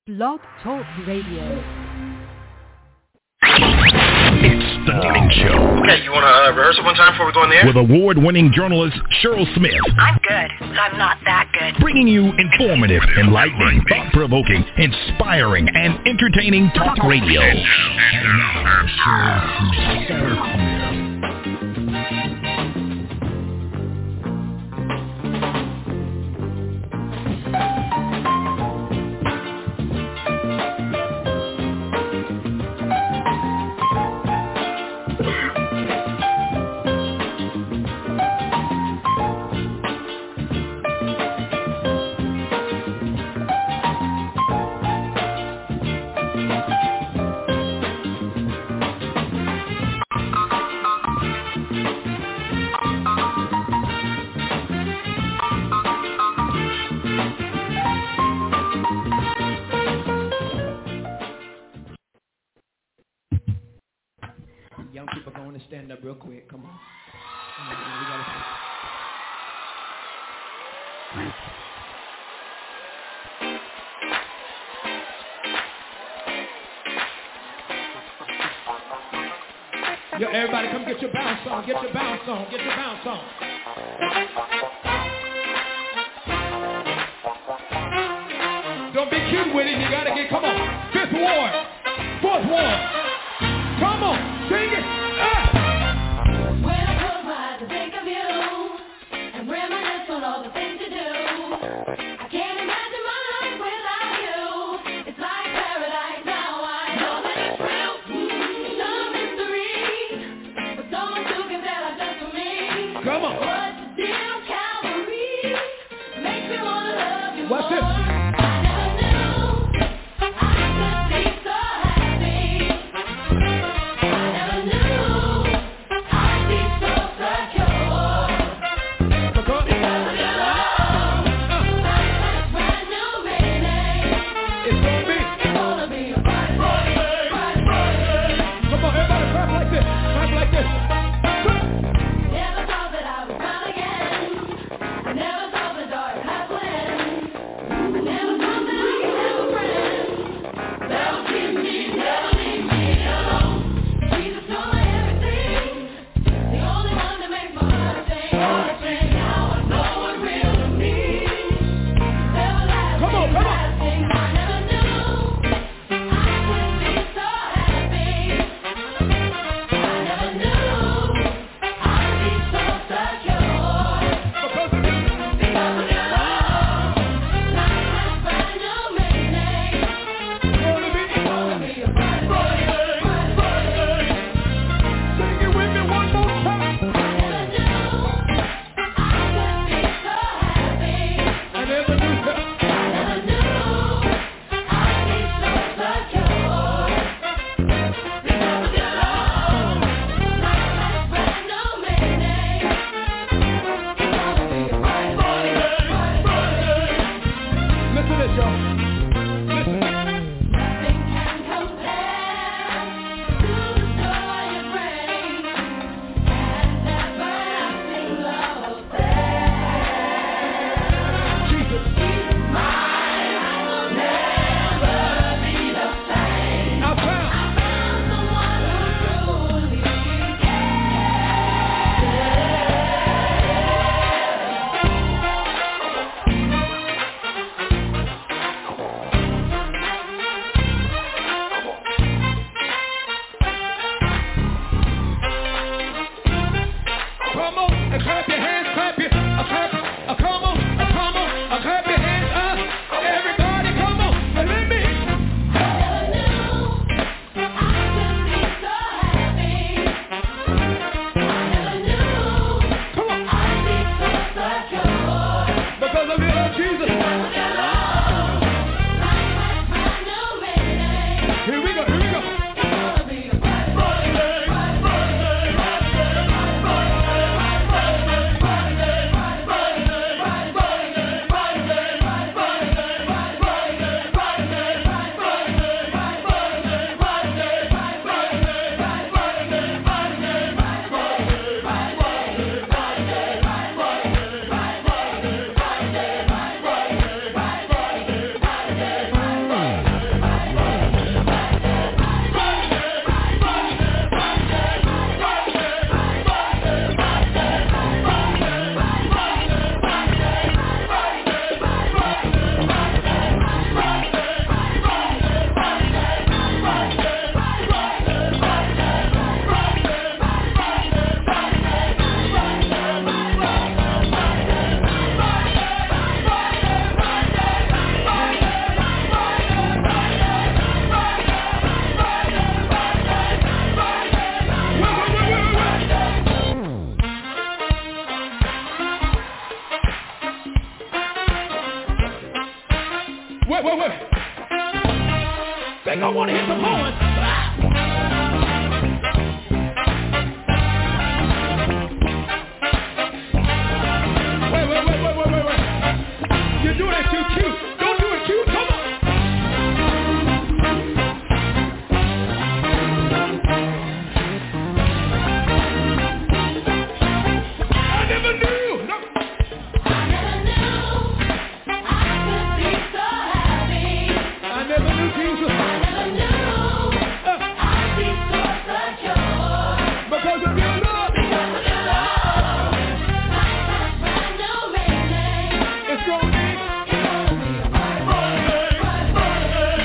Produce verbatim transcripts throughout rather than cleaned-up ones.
Blog Talk Radio. It's The Morning Show. Okay, you want to uh, rehearse it one time before we go in there? With award-winning journalist Cheryl Smith. I'm good. I'm not that good. Bringing you informative, enlightening, thought-provoking, inspiring, and entertaining talk radio. And now, Cheryl Smith. Stand up real quick. Come on. Come on, we gotta see. Yo, everybody come get your bounce on. Get your bounce on. Get your bounce on. Don't be cute with it. You gotta get, come on. Fifth ward. Fourth ward. Come on. Sing it. Ah. I never knew Make I want to hit the horn. Ah! Wait, wait, wait, wait, wait, wait, wait. You're doing it too cute. Don't do it cute. Come on. I never knew. No. I never knew I could be so happy. I never knew Jesus. I never knew uh. I'd be so secure. Because of your love. Because of your love. Life has brand new meaning. It's gonna be. It's gonna be a bright day. Bright, bright day.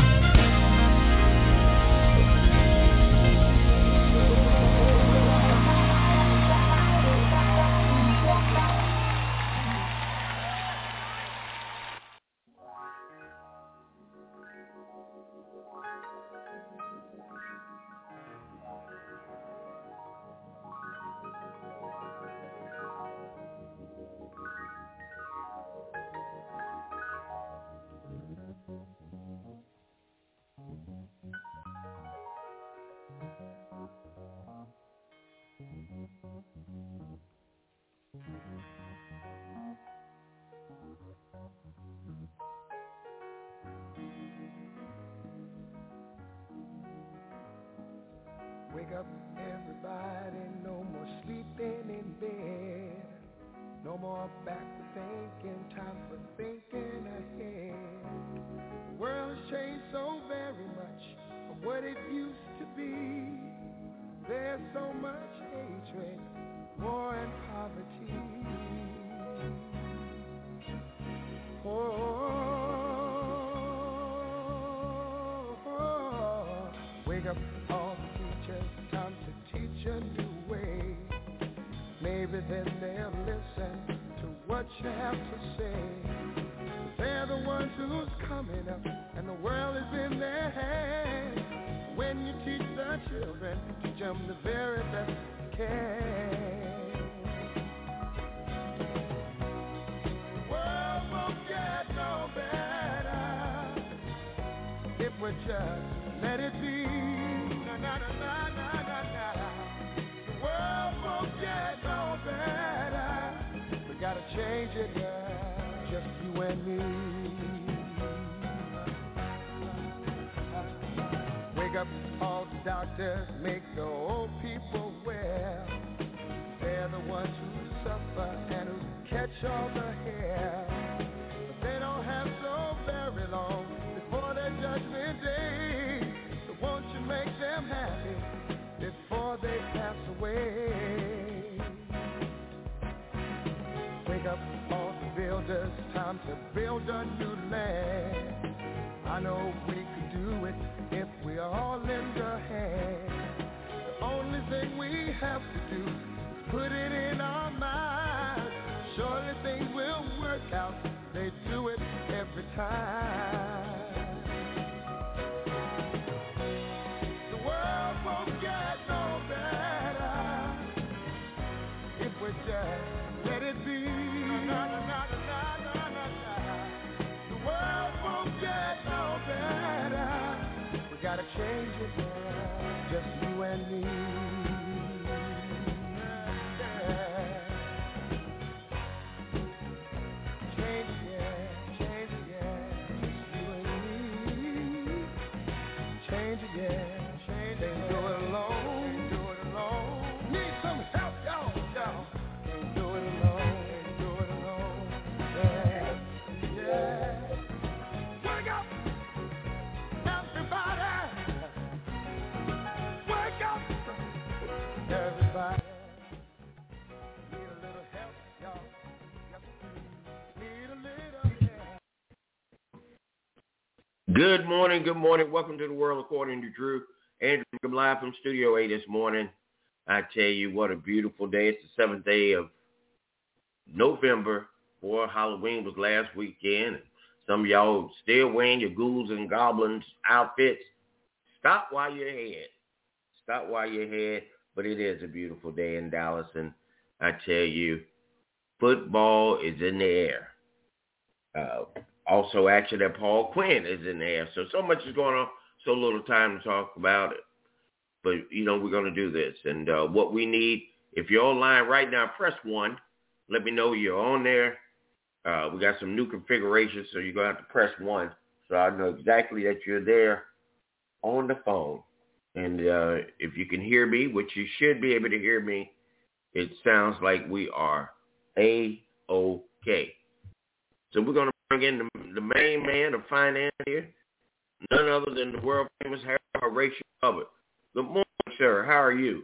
Wake up, everybody, no more sleeping in bed. No more backward thinking, time for thinking ahead. The world has changed so very much from what it used to be. There's so much hatred, war and poverty. Oh, oh, oh. Wake up, all the teachers, time to teach a new way. Maybe then they'll listen to what you have to say. They're the ones who's coming up, and the world is in their hands. When you teach the children, teach them the very best you can. The world won't get no better if we just let it be. Na, na, na, na, na, na, na. The world won't get no better. We gotta change it, yeah, just you and me. Wake up, all the doctors, make the old people well. They're the ones who suffer and who catch all the hair. But they don't have so very long before their judgment day. So won't you make them happy before they pass away? Wake up, all the builders, time to build a new land. I know we could do it if we all lend a hand. The only thing we have to do is put it in our minds. Surely things will work out. They do it every time. The world won't get no better if we just let it be. Na, na, na, na, na, na, na. The world won't get no better. We gotta change it, yeah, just you and me. Yeah. Change it, yeah, change it, yeah, just you and me. Change it, yeah, change it. Can't do it alone, can't do it alone. Need some help, y'all, y'all. Can't do it alone, can't do it alone. Yeah, yeah. Wake up, everybody. Wake up, everybody. Need a little help, y'all. Yes, need a little help. Good morning, good morning. Welcome to the World According to Drew. Andrew, I'm live from Studio A this morning. I tell you, what a beautiful day. It's the seventh day of November. Boy, Halloween was last weekend. Some of y'all still wearing your ghouls and goblins outfits. Stop while you're ahead. Stop while you're ahead. But it is a beautiful day in Dallas. And I tell you, football is in the air. Uh, also, actually, that Paul Quinn is in the air. So, so much is going on. so little time to talk about it. But, you know, we're going to do this. And uh, what we need, if you're online right now, press one. Let me know you're on there. Uh, we got some new configurations, so you're going to have to press one. So I know exactly that you're there on the phone. And uh, if you can hear me, which you should be able to hear me, it sounds like we are A-OK. So we're going to bring in the, the main man of finance here, none other than the world-famous Harold Horatio Hubbard. Good morning, sir. How are you?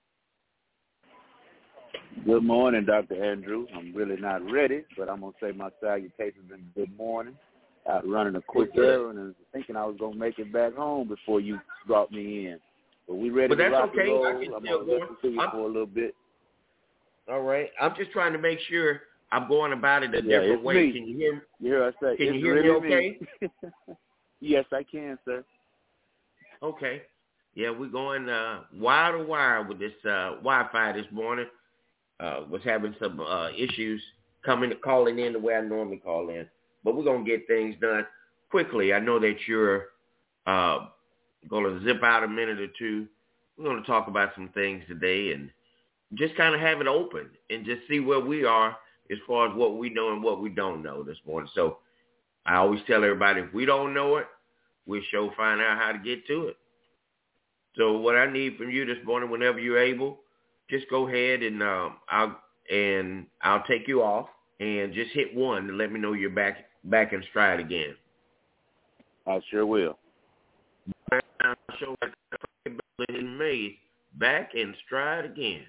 Good morning, Doctor Andrew. I'm really not ready, but I'm going to say my salutations and good morning. Out running a quick errand and thinking I was going to make it back home before you brought me in. But we ready but to that's rock okay. and roll. I can I'm still going to listen to you I'm, for a little bit. All right. I'm just trying to make sure I'm going about it a yeah, different it's way. Me. Can you hear me? Yeah, I say, can it's you hear really me okay? Me. Yes, I can, sir. Okay. Yeah, we're going uh, wire to wire with this uh, Wi-Fi this morning. Uh, was having some uh, issues coming, calling in the way I normally call in. But we're going to get things done quickly. I know that you're uh, going to zip out a minute or two. We're going to talk about some things today and just kind of have it open and just see where we are as far as what we know and what we don't know this morning. So I always tell everybody, if we don't know it, we'll sure find out how to get to it. So what I need from you this morning, whenever you're able, just go ahead and um, I'll and I'll take you off and just hit one to let me know you're back back in stride again. I sure will. Show in May, back in stride again.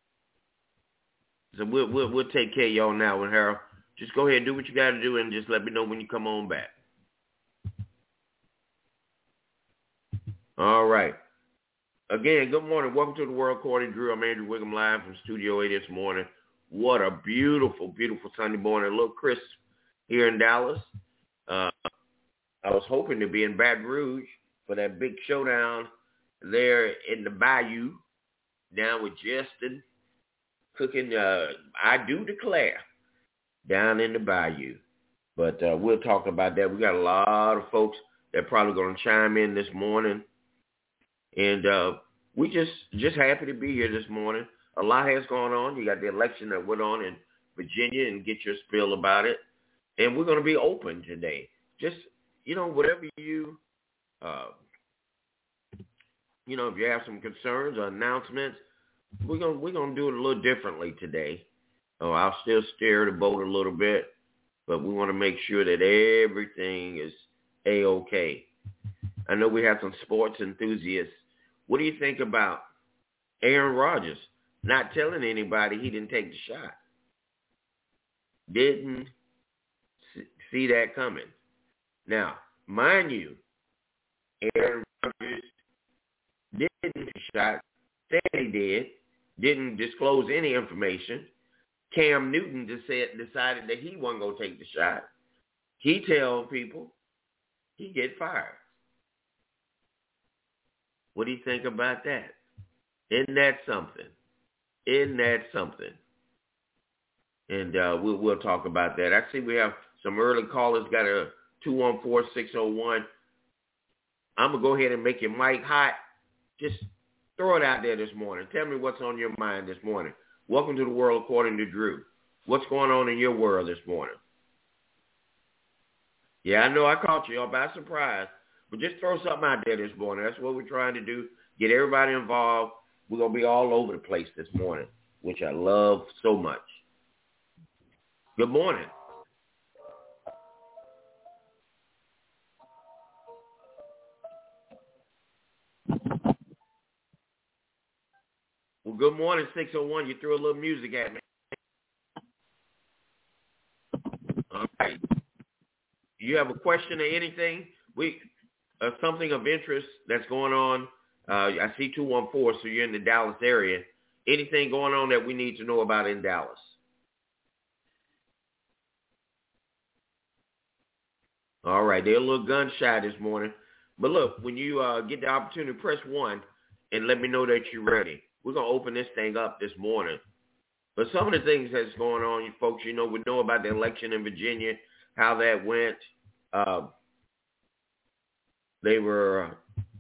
So we'll we'll we'll take care of y'all now, and Harold. Just go ahead and do what you got to do, and just let me know when you come on back. All right. Again, good morning. Welcome to the World According to Drew. I'm Andrew Wiggum live from Studio A this morning. What a beautiful, beautiful Sunday morning. A little crisp here in Dallas. Uh, I was hoping to be in Baton Rouge for that big showdown there in the Bayou, down with Justin cooking. Uh, I do declare down in the Bayou. But uh, we'll talk about that. We got a lot of folks that probably going to chime in this morning. And uh, we just just happy to be here this morning. A lot has gone on. You got the election that went on in Virginia and get your spiel about it. And we're going to be open today. Just, you know, whatever you, uh, you know, if you have some concerns or announcements, we're going we're gonna do it a little differently today. Oh, I'll still steer the boat a little bit, but we want to make sure that everything is A-OK. I know we have some sports enthusiasts. What do you think about Aaron Rodgers not telling anybody he didn't take the shot? Didn't see that coming. Now, mind you, Aaron Rodgers didn't take the shot, said he did, didn't disclose any information. Cam Newton just said, decided that he wasn't going to take the shot. He tell people he get fired. What do you think about that? Isn't that something? Isn't that something? And uh, we'll, we'll talk about that. I see we have some early callers. Got a two one four, six oh one. I'm going to go ahead and make your mic hot. Just throw it out there this morning. Tell me what's on your mind this morning. Welcome to the World According to Drew. What's going on in your world this morning? Yeah, I know I caught you all by surprise. But just throw something out there this morning. That's what we're trying to do. Get everybody involved. We're going to be all over the place this morning, which I love so much. Good morning. Well, good morning, six oh one. You threw a little music at me. All right. You have a question or anything? We... Uh, something of interest that's going on. Uh, I see two one four, so you're in the Dallas area. Anything going on that we need to know about in Dallas? All right, they're a little gun shy this morning. But look, when you uh, get the opportunity, press one and let me know that you're ready. We're going to open this thing up this morning. But some of the things that's going on, you folks, you know, we know about the election in Virginia, how that went. Uh, They were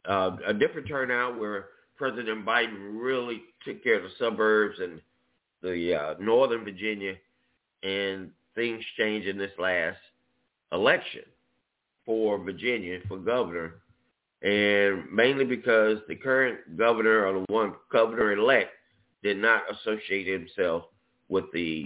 uh, a different turnout where President Biden really took care of the suburbs and the uh, Northern Virginia, and things changed in this last election for Virginia for governor, and mainly because the current governor or the one governor-elect did not associate himself with the,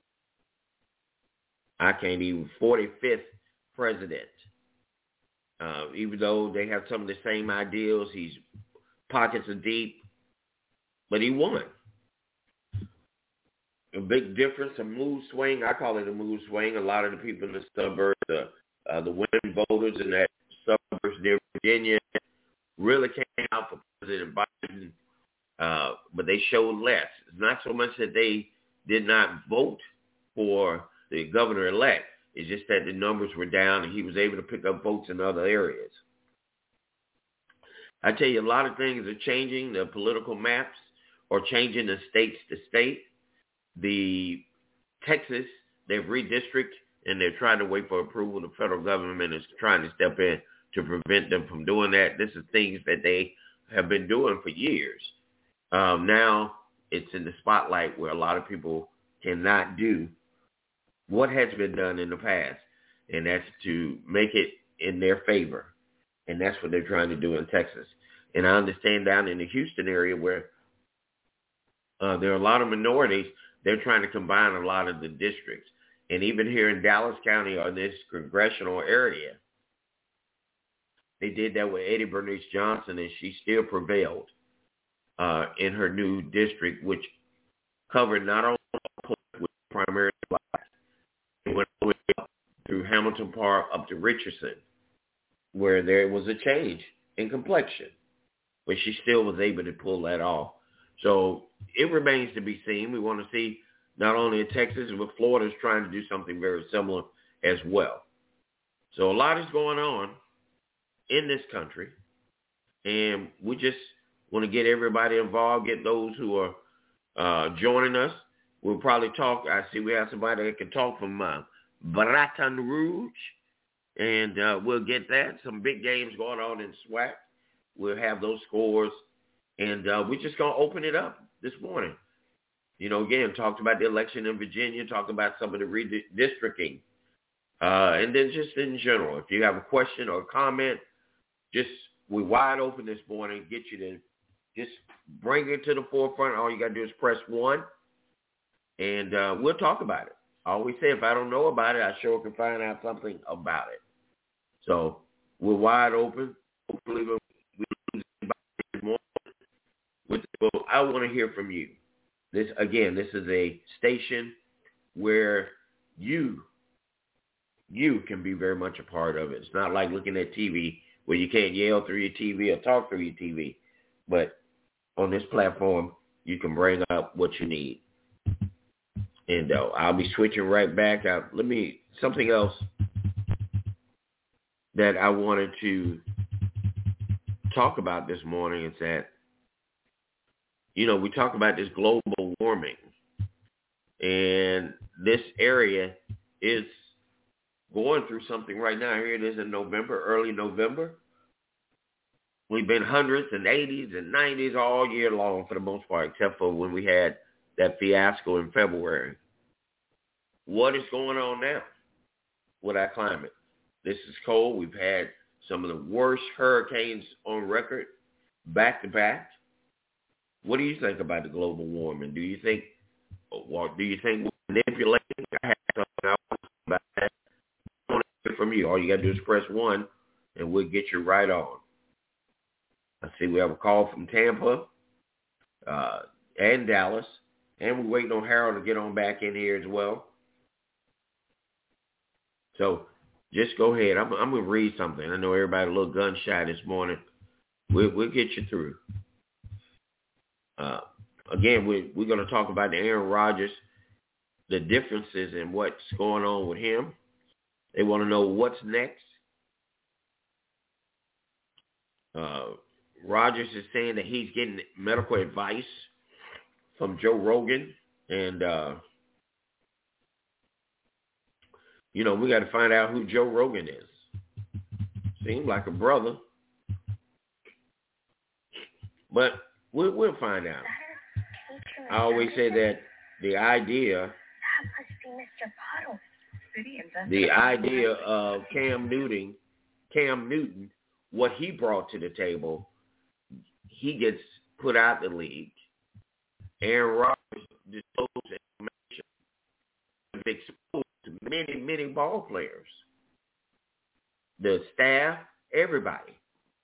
I can't even, forty-fifth president. Uh, even though they have some of the same ideals, he's pockets are deep, but he won. A big difference, a mood swing. I call it a mood swing. A lot of the people in the suburbs, uh, uh, the women voters in that suburbs near Virginia really came out for President Biden, uh, but they showed less. It's not so much that they did not vote for the governor-elect. It's just that the numbers were down and he was able to pick up votes in other areas. I tell you, a lot of things are changing. The political maps are changing the states to state. The Texas, they've redistricted and they're trying to wait for approval. The federal government is trying to step in to prevent them from doing that. This is things that they have been doing for years. Um, now it's in the spotlight where a lot of people cannot do what has been done in the past, and that's to make it in their favor. And that's what they're trying to do in Texas. And I understand down in the Houston area where uh, there are a lot of minorities, they're trying to combine a lot of the districts. And even here in Dallas County or this congressional area, they did that with Eddie Bernice Johnson, and she still prevailed uh, in her new district, which covered not only with primarily blacks, it went all the way up through Hamilton Park up to Richardson, where there was a change in complexion, but she still was able to pull that off. So it remains to be seen. We want to see not only in Texas, but Florida is trying to do something very similar as well. So a lot is going on in this country, and we just want to get everybody involved, get those who are uh, joining us. We'll probably talk. I see we have somebody that can talk from uh, Baton Rouge. And uh, we'll get that. Some big games going on in SWAC. We'll have those scores. And uh, we're just going to open it up this morning. You know, again, talked about the election in Virginia, talked about some of the redistricting. Uh, and then just in general, if you have a question or a comment, just we're wide open this morning. Get you to just bring it to the forefront. All you got to do is press one. And uh, we'll talk about it. I always say if I don't know about it, I sure can find out something about it. So we're wide open. Hopefully we'll more. Well, I want to hear from you. This again, this is a station where you you can be very much a part of it. It's not like looking at T V where you can't yell through your T V or talk through your T V. But on this platform, you can bring up what you need. And uh, I'll be switching right back out. Let me, something else that I wanted to talk about this morning is that, you know, we talk about this global warming, and this area is going through something right now. Here it is in November, early November. We've been hundreds and eighties and nineties all year long for the most part, except for when we had that fiasco in February. What is going on now with our climate? This is cold. We've had some of the worst hurricanes on record back to back. What do you think about the global warming? Do you think, or do you think we're manipulating? I have something I want to say about that. I want to hear from you. All you got to do is press one, and we'll get you right on. I see we have a call from Tampa uh, and Dallas, and we're waiting on Harold to get on back in here as well. So just go ahead. I'm, I'm going to read something. I know everybody a little gun shy this morning. We'll, we'll get you through. Uh, again, we, we're going to talk about the Aaron Rodgers, the differences in what's going on with him. They want to know what's next. Uh, Rodgers is saying that he's getting medical advice from Joe Rogan. And, uh, you know, we got to find out who Joe Rogan is. Seems like a brother. But we'll, we'll find out. I always say that the idea, That must be Mister Puddle. the idea of Cam Newton, Cam Newton, what he brought to the table, he gets put out the league. Aaron Rodgers disclosed information exposed to many, many ball players, the staff, everybody.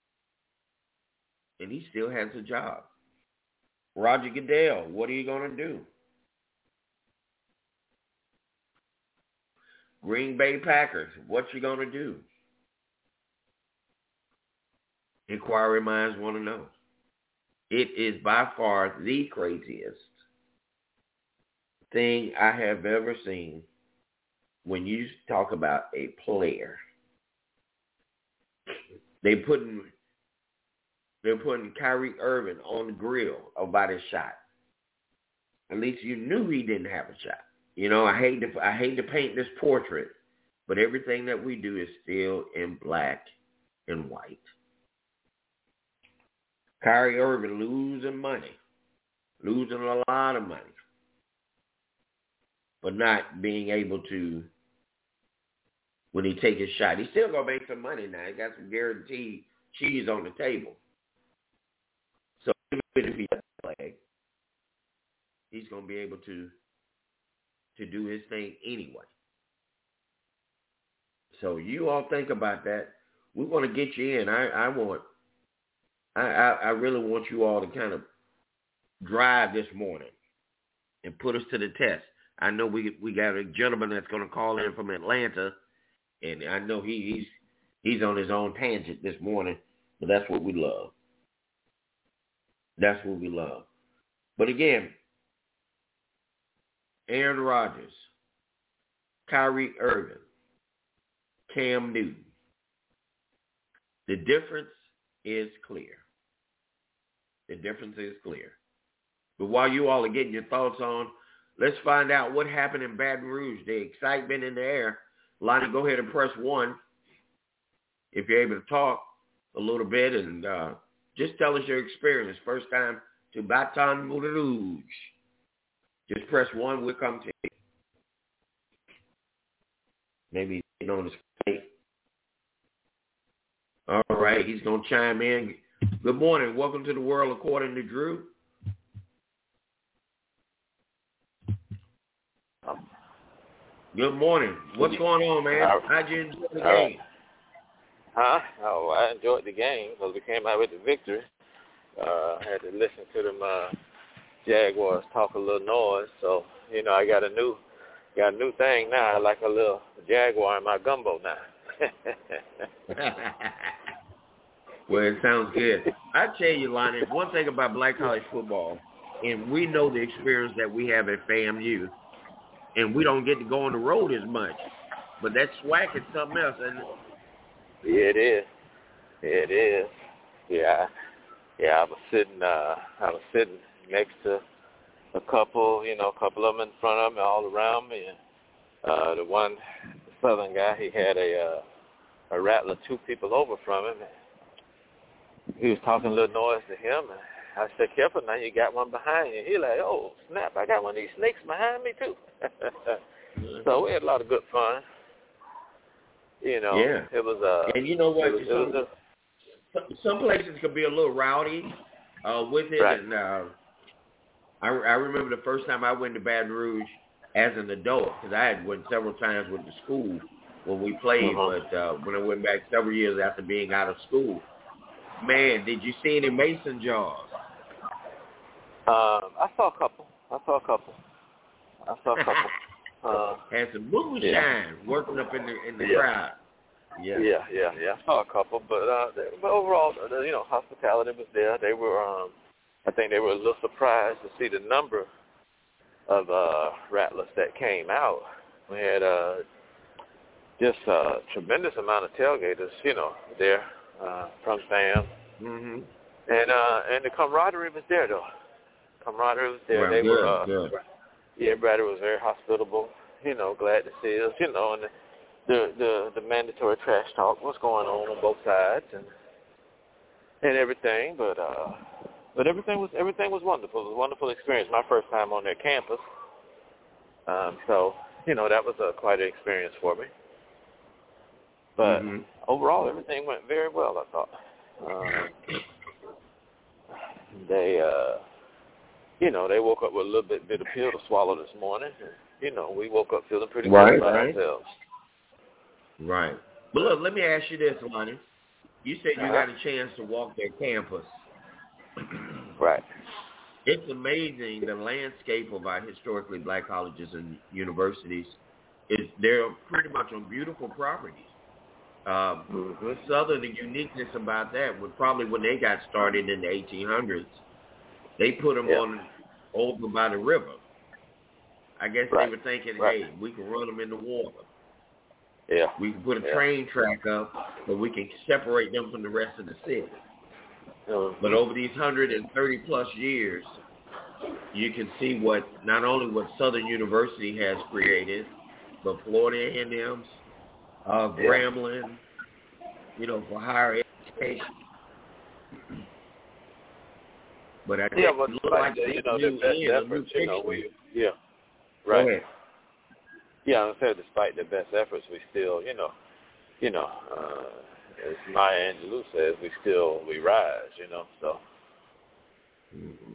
And he still has a job. Roger Goodell, what are you going to do? Green Bay Packers, what you going to do? Inquiry minds want to know. It is by far the craziest thing I have ever seen when you talk about a player. They putting they're putting Kyrie Irving on the grill about his shot. At least you knew he didn't have a shot. You know, I hate to I hate to paint this portrait, but everything that we do is still in black and white. Kyrie Irving losing money, losing a lot of money, but not being able to, when he take his shot, he's still going to make some money now. He got some guaranteed cheese on the table. So even if he doesn't play, he's going to be able to, to do his thing anyway. So you all think about that. We want to get you in. I, I want... I, I, I really want you all to kind of drive this morning and put us to the test. I know we we got a gentleman that's going to call in from Atlanta, and I know he, he's he's on his own tangent this morning, but that's what we love. That's what we love. But again, Aaron Rodgers, Kyrie Irving, Cam Newton, the difference is clear. The difference is clear. But while you all are getting your thoughts on, let's find out what happened in Baton Rouge. The excitement in the air. Lonnie, go ahead and press one if you're able to talk a little bit and uh, just tell us your experience. First time to Baton Rouge. Just press one. We'll come to you. Maybe he's on his plate. All right, he's going to chime in. Good morning. Welcome to the World According to Drew. Good morning. What's going on, man? How'd you enjoy the game? Huh? Oh, I enjoyed the game because we came out with the victory. Uh, I had to listen to them uh, Jaguars talk a little noise, so you know I got a new got a new thing now. I like a little Jaguar in my gumbo now. Well, it sounds good. I tell you, Lonnie, one thing about black college football, and we know the experience that we have at FAMU, and we don't get to go on the road as much, but that SWAC is something else, isn't it? Yeah, it is. It is. Yeah, yeah. I was sitting. Uh, I was sitting next to a couple. You know, a couple of them in front of me, all around me, and uh, the one the Southern guy, he had a uh, a rattler two people over from him. He was talking a little noise to him, and I said, "Careful now, you got one behind you." He like, "Oh snap! I got one of these snakes behind me too." So we had a lot of good fun. You know, yeah. it was uh, and you know what? It was, some, it was a, some places could be a little rowdy uh, with it, right. and uh, I, I remember the first time I went to Baton Rouge as an adult, because I had went several times with the school when we played, uh-huh. but uh, when I went back several years after being out of school, man, did you see any mason jars? Um, I saw a couple. I saw a couple. I saw a couple. Uh, Had some moonshine yeah. working up in the in the yeah. crowd. Yeah, yeah, yeah, yeah. I saw a couple, but uh, they, but overall, you know, hospitality was there. They were, um, I think, they were a little surprised to see the number of uh, rattlers that came out. We had uh, just a tremendous amount of tailgaters, you know, there uh, from FAM, mm-hmm. and uh, and the camaraderie was there though. Camaraderie was there. Well, they good, were. Uh, good. Yeah, everybody was very hospitable, you know, glad to see us, you know, and the the the mandatory trash talk was going on on both sides and and everything, but uh, but everything was everything was wonderful. It was a wonderful experience. My first time on their campus. Um, so, you know, that was a, quite an experience for me. But mm-hmm. overall, everything went very well, I thought. Um, they, uh, you know, they woke up with a little bit bitter pill to swallow this morning. You know, we woke up feeling pretty right, good about right. ourselves. Right. But look, let me ask you this, Lonnie. You said you uh-huh. got a chance to walk their campus. Right. It's amazing the landscape of our historically black colleges and universities. Is they're pretty much on beautiful properties. Um, mm-hmm. Southern, the uniqueness about that was probably when they got started in the eighteen hundreds, they put them yeah. on over by the river. I guess right. they were thinking, right. hey, we can run them in the water. Yeah. We can put a yeah. train track up, but we can separate them from the rest of the city. Mm-hmm. But over these one hundred thirty plus years, you can see what not only what Southern University has created, but Florida A and M's, uh, Grambling, you know, for higher education. But I think yeah, but it looked like like the, you know, new the best end, a efforts, new you know, we, yeah, Go right. ahead. Yeah, I'm saying despite the best efforts, we still, you know, you know, uh, as Maya Angelou says, we still, we rise, you know, so. Mm-hmm.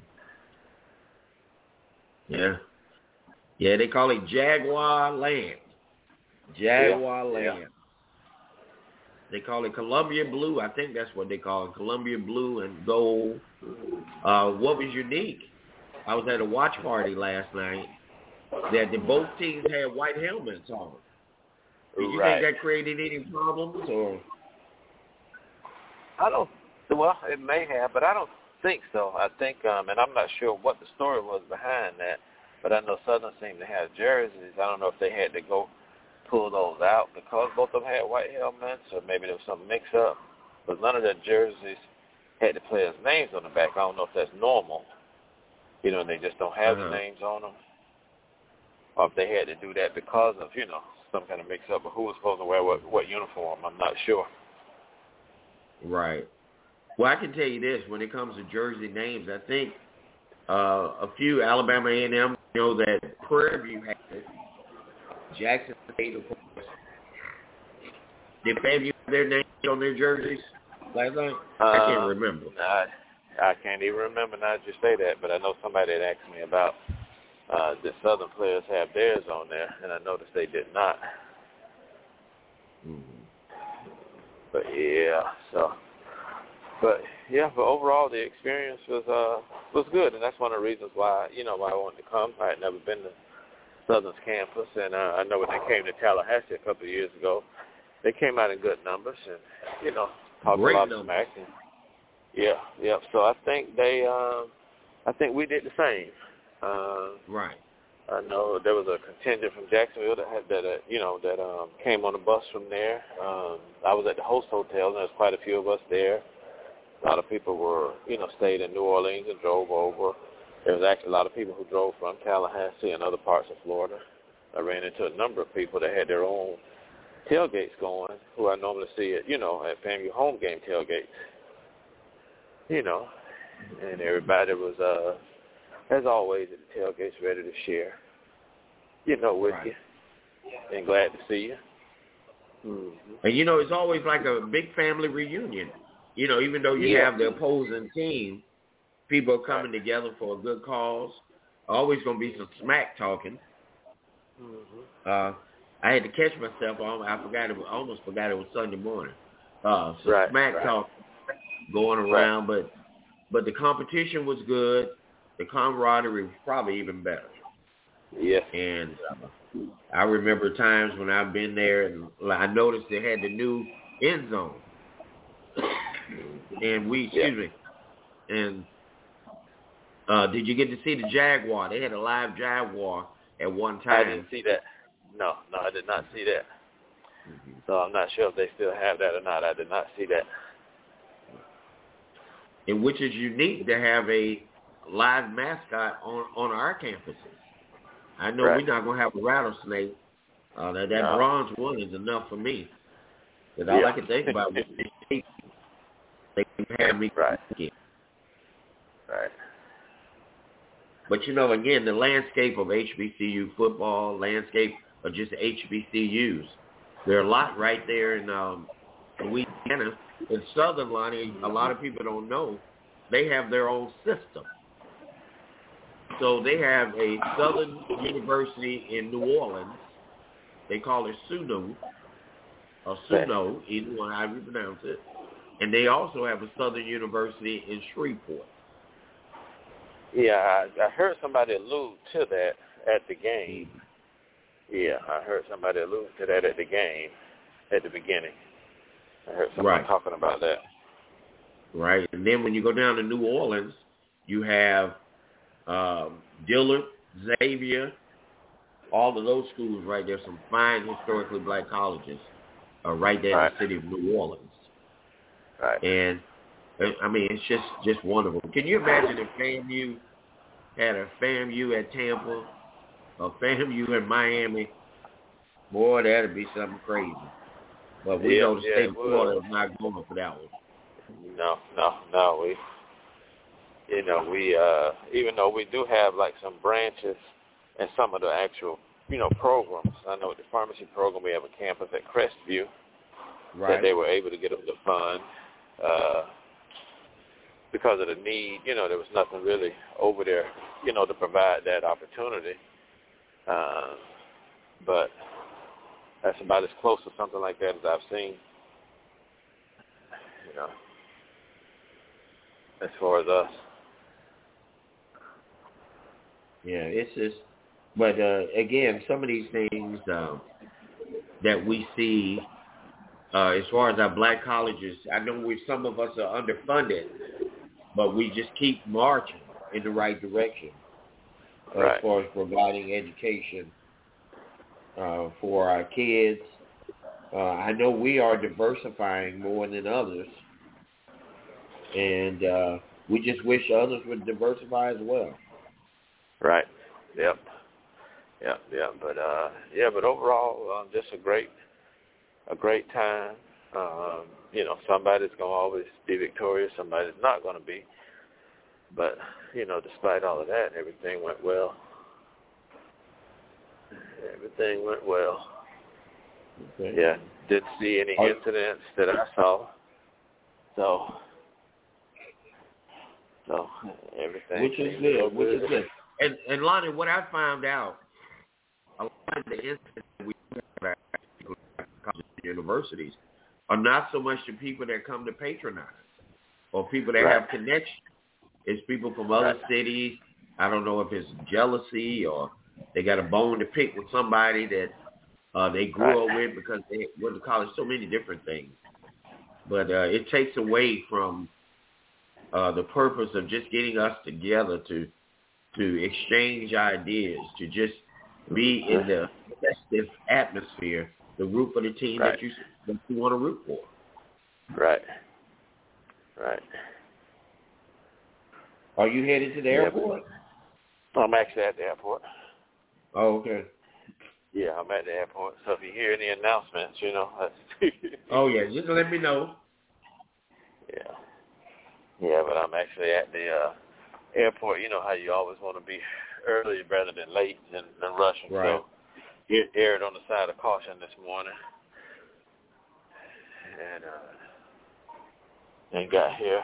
Yeah. Yeah, they call it Jaguar Land. Jaguar yeah. Land. Yeah. They call it Columbia Blue. I think that's what they call it, Columbia Blue and Gold. Uh, what was unique, I was at a watch party last night that the both teams had white helmets on. Did you right. think that created any problems? Or I don't, well, it may have, but I don't think so. I think, um, and I'm not sure what the story was behind that, but I know Southern seemed to have jerseys. I don't know if they had to go pull those out because both of them had white helmets, or maybe there was some mix-up. But none of their jerseys had the players' names on the back. I don't know if that's normal. You know, and they just don't have uh-huh. the names on them. Or if they had to do that because of, you know, some kind of mix-up of who was supposed to wear what, what uniform. I'm not sure. Right. Well, I can tell you this. When it comes to jersey names, I think uh, a few Alabama A and M, you know, that Prairie View had it. Jackson State, of course. Did Fairview have their names on their jerseys last night? Uh, I can't remember. I, I can't even remember now that you say that, but I know somebody had asked me about uh, the Southern players have theirs on there, and I noticed they did not. Mm-hmm. But, yeah, so... But, yeah, but overall the experience was uh, was good, and that's one of the reasons why, you know, why I wanted to come. I had never been to Southern's campus, and uh, I know when they came to Tallahassee a couple of years ago, they came out in good numbers and, you know, talked Great a lot numbers. of smack. And, yeah, yeah. So I think they, um, I think we did the same. Uh, right. I know there was a contingent from Jacksonville that had that, uh, you know, that um, came on the bus from there. Um, I was at the host hotel, and there was quite a few of us there. A lot of people were, you know, stayed in New Orleans and drove over. There was actually a lot of people who drove from Tallahassee and other parts of Florida. I ran into a number of people that had their own tailgates going, who I normally see at, you know, at FAMU home game tailgates. You know, and everybody was, uh, as always, at the tailgates ready to share, you know, with right. you. And glad to see you. Mm-hmm. And, you know, it's always like a big family reunion. You know, even though you yeah. have the opposing team, people are coming right. together for a good cause. Always going to be some smack talking. Mm-hmm. Uh, I had to catch myself. I forgot it. I almost forgot it was Sunday morning. Uh, so right. smack right. talk going around, right. but but the competition was good. The camaraderie was probably even better. Yes. And uh, I remember times when I've been there, and I noticed they had the new end zone. And we, excuse yeah. me, and uh, did you get to see the Jaguar? They had a live Jaguar at one time. I didn't see that. No, no, I did not see that. Mm-hmm. So I'm not sure if they still have that or not. I did not see that. And which is unique to have a live mascot on, on our campuses. I know right. we're not going to have a rattlesnake. Uh, that that no. bronze one is enough for me. Because yeah. all I can think about is they can have me right. again. Right. But, you know, again, the landscape of H B C U football, landscape of just H B C Us, there are a lot right there in um, Louisiana. In Southern, Lonnie, a lot of people don't know, they have their own system. So they have a Southern University in New Orleans. They call it S U N O, or S U N O, either one, however you pronounce it. And they also have a Southern University in Shreveport. Yeah, I, I heard somebody allude to that at the game. Yeah, I heard somebody allude to that at the game at the beginning. I heard someone right. talking about that. Right. And then when you go down to New Orleans, you have um, Dillard, Xavier, all of those schools right there, some fine historically black colleges uh, right there right. in the city of New Orleans. Right. And, I mean, it's just, just wonderful. Can you imagine if FAMU had a FAMU at Tampa, a FAMU in Miami? Boy, that would be something crazy. But we yeah, know the yeah, state of Florida is not going for that one. No, no, no. We, you know, we, uh, even though we do have, like, some branches and some of the actual, you know, programs. I know with the pharmacy program, we have a campus at Crestview right. that they were able to get us to fund. Uh, because of the need, you know, there was nothing really over there, you know, to provide that opportunity. Uh, but that's about as close to something like that as I've seen, you know, as far as us. Yeah, it's just, but uh, again, some of these things uh, that we see uh, as far as our black colleges, I know we some of us are underfunded, but we just keep marching in the right direction uh, right. as far as providing education uh, for our kids. Uh, I know we are diversifying more than others, and uh, we just wish others would diversify as well. Right. Yep. Yep. Yep. But uh, yeah. But overall, uh, just a great, a great time. Um, you know, somebody's gonna always be victorious. Somebody's not gonna be. But you know, despite all of that, everything went well. Everything went well. Okay. Yeah. Didn't see any Are, incidents that I saw. So. So everything. Which is good. Which is good. And, and Lonnie, what I found out, a lot of the incidents we have at colleges and universities are not so much the people that come to patronize or people that right. have connections. It's people from other right. cities. I don't know if it's jealousy or they got a bone to pick with somebody that uh, they grew right. up with because they went to college. So many different things. But uh, it takes away from uh, the purpose of just getting us together to to exchange ideas, to just be in the festive atmosphere, the root for the team right. that you that you want to root for. Right. Right. Are you headed to the yeah, airport? I'm actually at the airport. Oh, okay. Yeah, I'm at the airport. So if you hear any announcements, you know. That's oh, yeah. Just let me know. Yeah. Yeah, but I'm actually at the uh, airport. You know how you always want to be early rather than late and, and rushing. Right. So it erred on the side of caution this morning. And, uh, and got here.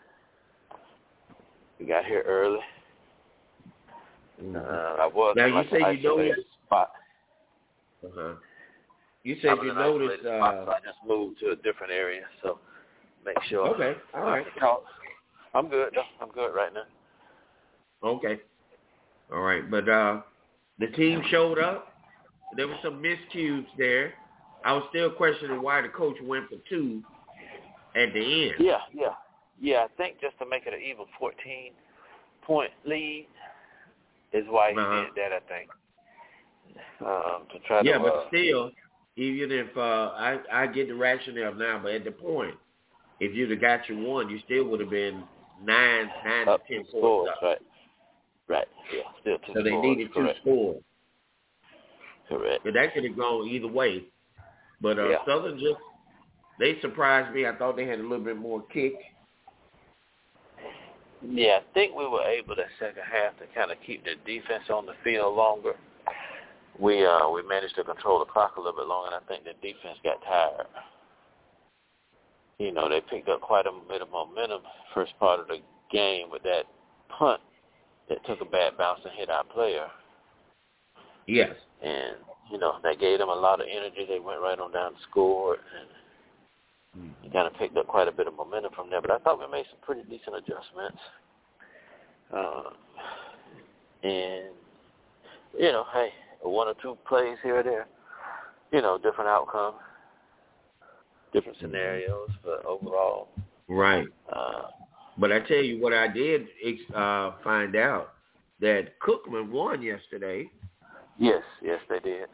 We got here early. Mm-hmm. Uh, I was now in you like say an you isolated noticed. spot. Uh-huh. You said you noticed. Uh, spot, so I just moved to a different area, so make sure. Okay, all right. Talk. I'm good. Though. I'm good right now. Okay, all right. But uh, the team showed up. There were some miscues there. I was still questioning why the coach went for two at the end. Yeah, yeah, yeah. I think just to make it an even fourteen-point lead is why he uh-huh. did that. I think. Um, to try yeah, to, but uh, still, even if uh, I I get the rationale now, but at the point, if you'd have got your one, you still would have been nine, nine up to ten scores, points up. Right, right. Yeah, still two so they scores, needed correct. two scores. Correct. But that could have gone either way. But uh, yeah. Southern just they surprised me. I thought they had a little bit more kick. Yeah, I think we were able that second half to kind of keep the defense on the field longer. We uh, we managed to control the clock a little bit longer, and I think the defense got tired. You know, they picked up quite a bit of momentum first part of the game with that punt that took a bad bounce and hit our player. Yes. And, you know, that gave them a lot of energy. They went right on down and scored, and mm. kind of picked up quite a bit of momentum from there. But I thought we made some pretty decent adjustments. Uh, and, you know, hey, one or two plays here or there, you know, different outcome, different scenarios, but overall. Right. Uh, but I tell you what I did uh, find out, that Cookman won yesterday. Yes, yes, they did.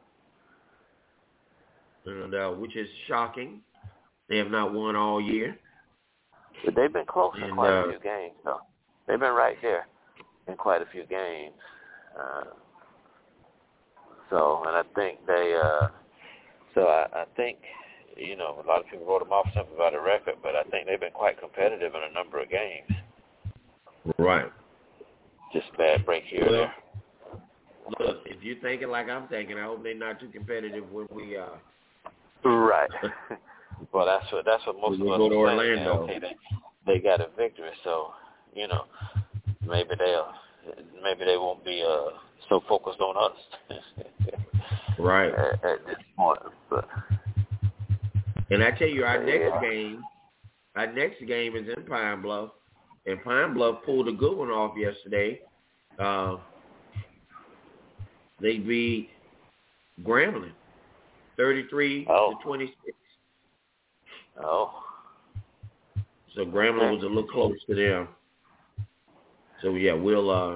And uh, which is shocking. They have not won all year. But they've been close and, in quite uh, a few games, though. They've been right there in quite a few games. Uh, so, and I think they, uh, so I, I think, you know, a lot of people wrote them off something about a record, but I think they've been quite competitive in a number of games. Right. Just bad break here well, or there. Look, if you're thinking like I'm thinking, I hope they're not too competitive when we uh right. Well, that's what that's what most we of us go to are saying. Orlando. Okay, they they got a victory, so you know maybe they'll maybe they won't be uh so focused on us. Right. At, at this point, but and I tell you, our yeah. next game, our next game is in Pine Bluff, and Pine Bluff pulled a good one off yesterday. Uh, They beat Grambling, thirty-three oh. to twenty-six. Oh. So Grambling was a little close to them. So yeah, we'll uh,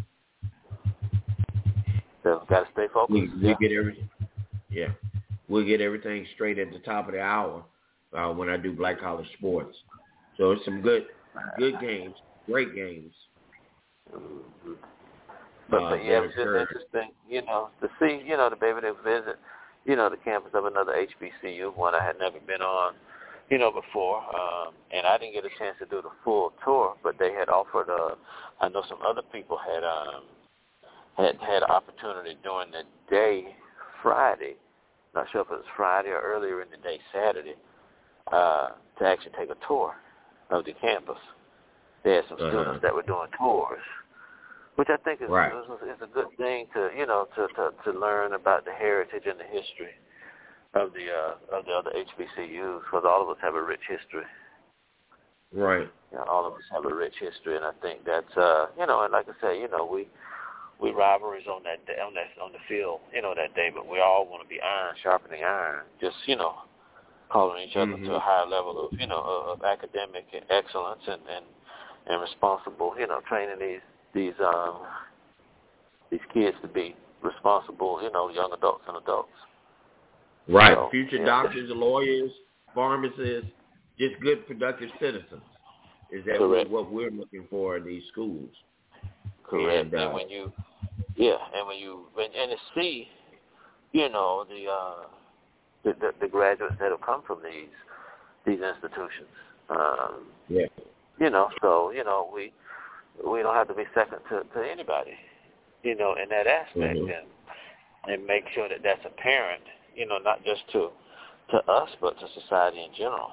so got to stay focused. we, we yeah. get everything. Yeah, we'll get everything straight at the top of the hour uh, when I do Black College Sports. So it's some good, good games, great games. Mm-hmm. But, uh, but yeah, it was just interesting, you know, to see, you know, to be able to visit, you know, the campus of another H B C U, one I had never been on, you know, before. Um, and I didn't get a chance to do the full tour, but they had offered, uh, I know some other people had um, had had an opportunity during the day Friday, not sure if it was Friday or earlier in the day Saturday, uh, to actually take a tour of the campus. They had some uh-huh. students that were doing tours. Which I think is, right. is, is a good thing to, you know, to, to, to learn about the heritage and the history of the uh, of the other H B C Us, because all of us have a rich history. Right. You know, all of us have a rich history, and I think that's, uh, you know, and like I say, you know, we we rivalries on that day, on that on the field, you know, that day, but we all want to be iron sharpening iron, just you know, calling each other mm-hmm. to a higher level of, you know, of, of academic excellence and, and and responsible, you know, training these. These um these kids to be responsible, you know, young adults and adults. Right. So, Future yeah. doctors, lawyers, pharmacists, just good productive citizens. Is that Correct. what we're looking for in these schools? Correct. And, uh, and when you yeah, and when you when, and to see, you know, the uh the, the the graduates that have come from these these institutions. Um yeah. You know, so, you know, we we don't have to be second to, to anybody, you know, in that aspect, mm-hmm. and and make sure that that's apparent, you know, not just to to us, but to society in general.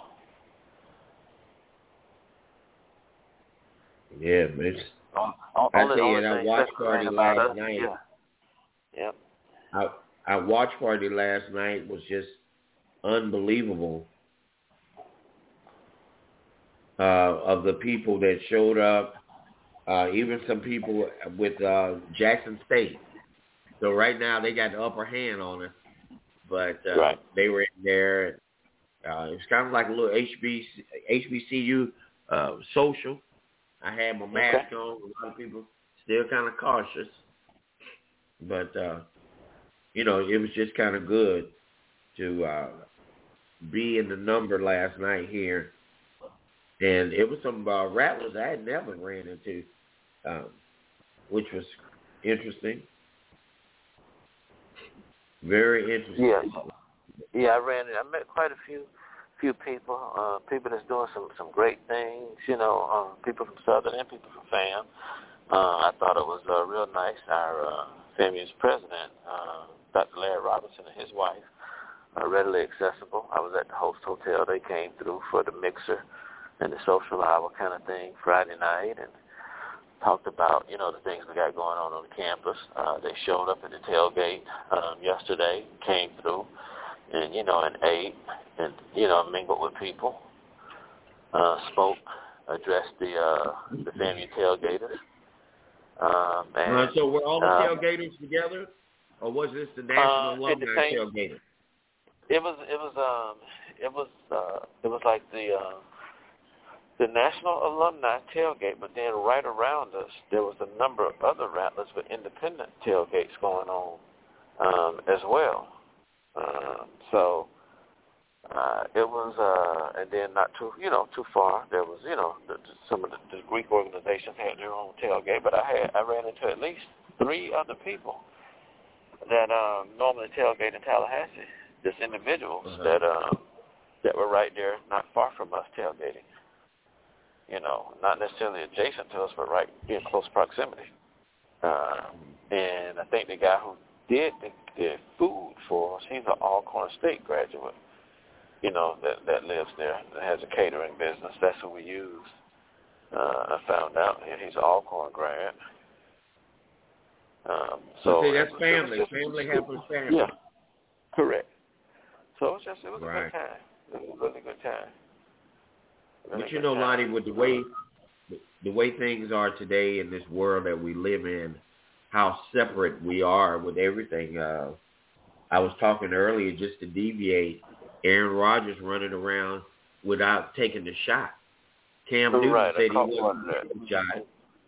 Yeah, it's. On, on, I only, tell you, only our watch party last us, night. Yeah. Yep. Our, our watch party last night was just unbelievable. Uh, of the people that showed up. Uh, even some people with uh, Jackson State. So right now they got the upper hand on us, but uh, right. they were in there. Uh, it's kind of like a little H B C U uh, social. I had my mask okay. on. A lot of people still kind of cautious, but uh, you know, it was just kind of good to uh, be in the number last night here. And it was some uh, rattlers I had never ran into, um, which was interesting. Very interesting. Yeah, yeah. I ran. I met quite a few, few people, uh, people that's doing some, some great things, you know, um, people from Southern and people from FAM. Uh, I thought it was uh, real nice. Our uh, FAMU's president, uh, Doctor Larry Robinson, and his wife are readily accessible. I was at the host hotel. They came through for the mixer and the social hour kind of thing Friday night and talked about, you know, the things we got going on on the campus. Uh, they showed up at the tailgate um, yesterday, came through, and, you know, and ate and, you know, mingled with people, uh, spoke, addressed the uh, the FAMU tailgaters. Um, and, uh, so were all the uh, tailgaters together, or was this the National uh, Alumni same, tailgater? It was. It was. Um. It was. Uh. It was like the. Uh, the National Alumni tailgate, but then right around us there was a number of other Rattlers with independent tailgates going on um, as well. Uh, so uh, it was, uh, and then not too, you know, too far. There was, you know, the, some of the, the Greek organizations had their own tailgate, but I had I ran into at least three other people that um, normally tailgate in Tallahassee. Just individuals uh-huh. that um, that were right there, not far from us tailgating. You know, not necessarily adjacent to us, but right in close proximity. Uh, and I think the guy who did the, the food for us, he's an Alcorn State graduate, you know, that, that lives there, that has a catering business. That's who we used. Uh, I found out and he's an Alcorn grad. Um, so see, that's was, family. Just, family happens family. Yeah, correct. So it was just, it was right. a good time. It was a really good time. Really But you know, Lonnie, with the way the way things are today in this world that we live in, how separate we are with everything. Uh, I was talking earlier, just to deviate, Aaron Rodgers running around without taking the shot. Cam Newton right, said he wasn't taking the shot,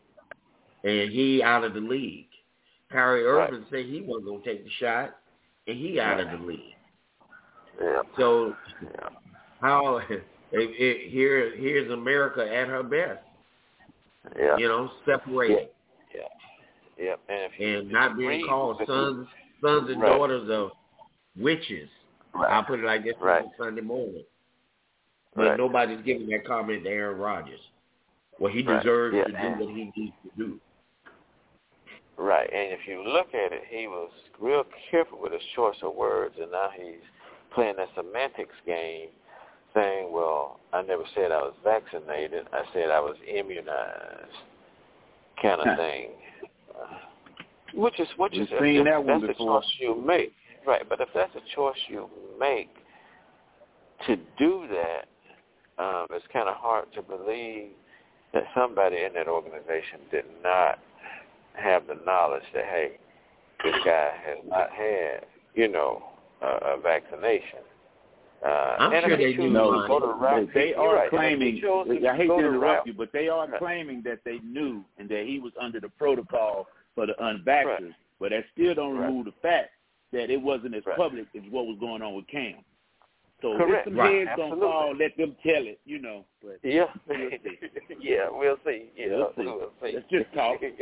and he out of the league. Kyrie Irving right. said he wasn't going to take the shot, and he out of the league. Yeah. So yeah. how... It, it, here, here's America at her best. Yeah. You know, separated. Yeah. Yeah. yeah. And, if you, and not being called sons, sons and right. daughters of witches. Right. I'll put it like this right. on Sunday morning. But right. nobody's giving that comment to Aaron Rodgers. Well, he right. deserves yeah. to do what he needs to do. Right. And if you look at it, he was real careful with his choice of words, and now he's playing that semantics game, saying, well, I never said I was vaccinated. I said I was immunized, kind of huh. thing. Uh, which is, which We've is, seen if, that if one that's before. a choice you make. Right, but if that's a choice you make to do that, um, it's kind of hard to believe that somebody in that organization did not have the knowledge that, hey, this guy has not had, you know, uh, a vaccination. Uh, I'm and sure they do. No, go to the route, they, they are right. claiming, to I hate to interrupt route, you, but they are right. claiming that they knew and that he was under the protocol for the unvaxxers. Right. But that still don't right. remove the fact that it wasn't as right. public as what was going on with Cam. So Correct. if some right. heads don't fall, let them tell it, you know. But yeah. we'll see. yeah, we'll see. Yeah, we'll see. We'll see. Let's just talk. yeah,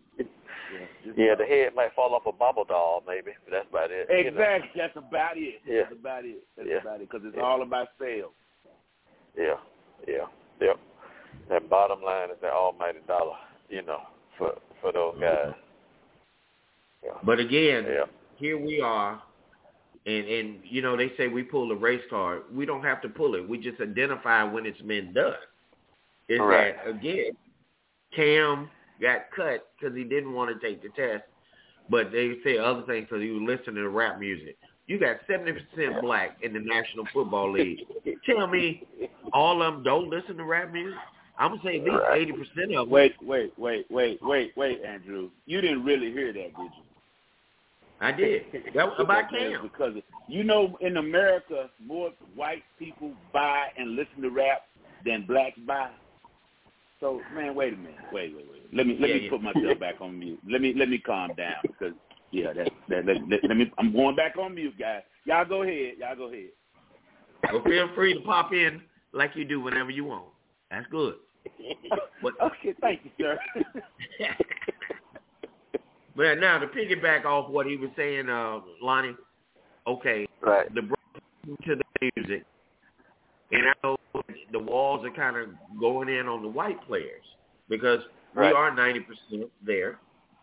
just yeah talk. the head might fall off a bubble doll, maybe. But that's about it. Exactly. You know? That's about it. Yeah. That's about it. That's yeah. about it. Because it's yeah. all about sales. Yeah. Yeah. Yep. That bottom line is that almighty dollar, you know, for for those guys. Yeah. But again, yeah. here we are, and, and, you know, they say we pull a race card. We don't have to pull it. We just identify when it's been done. Is right. that, again, Cam got cut because he didn't want to take the test, but they say other things because he was listening to rap music. You got seventy percent black in the National Football League. Tell me all of them don't listen to rap music? I'm going to say at least eighty percent of them. Wait, wait, wait, wait, wait, wait, Andrew. You didn't really hear that, did you? I did. That was about Cam. Because, you know, in America, more white people buy and listen to rap than blacks buy. So, man, wait a minute. Wait, wait, wait. Let me let yeah, me yeah. put myself back on mute. Let me let me calm down because yeah, that that let, let, let me. I'm going back on mute, guys. Y'all go ahead. Y'all go ahead. Well, feel free to pop in like you do whenever you want. That's good. But, okay, thank you, sir. But now to piggyback off what he was saying, uh, Lonnie. Okay, right. the to the music. And I know the walls are kind of going in on the white players because right. we are ninety percent there.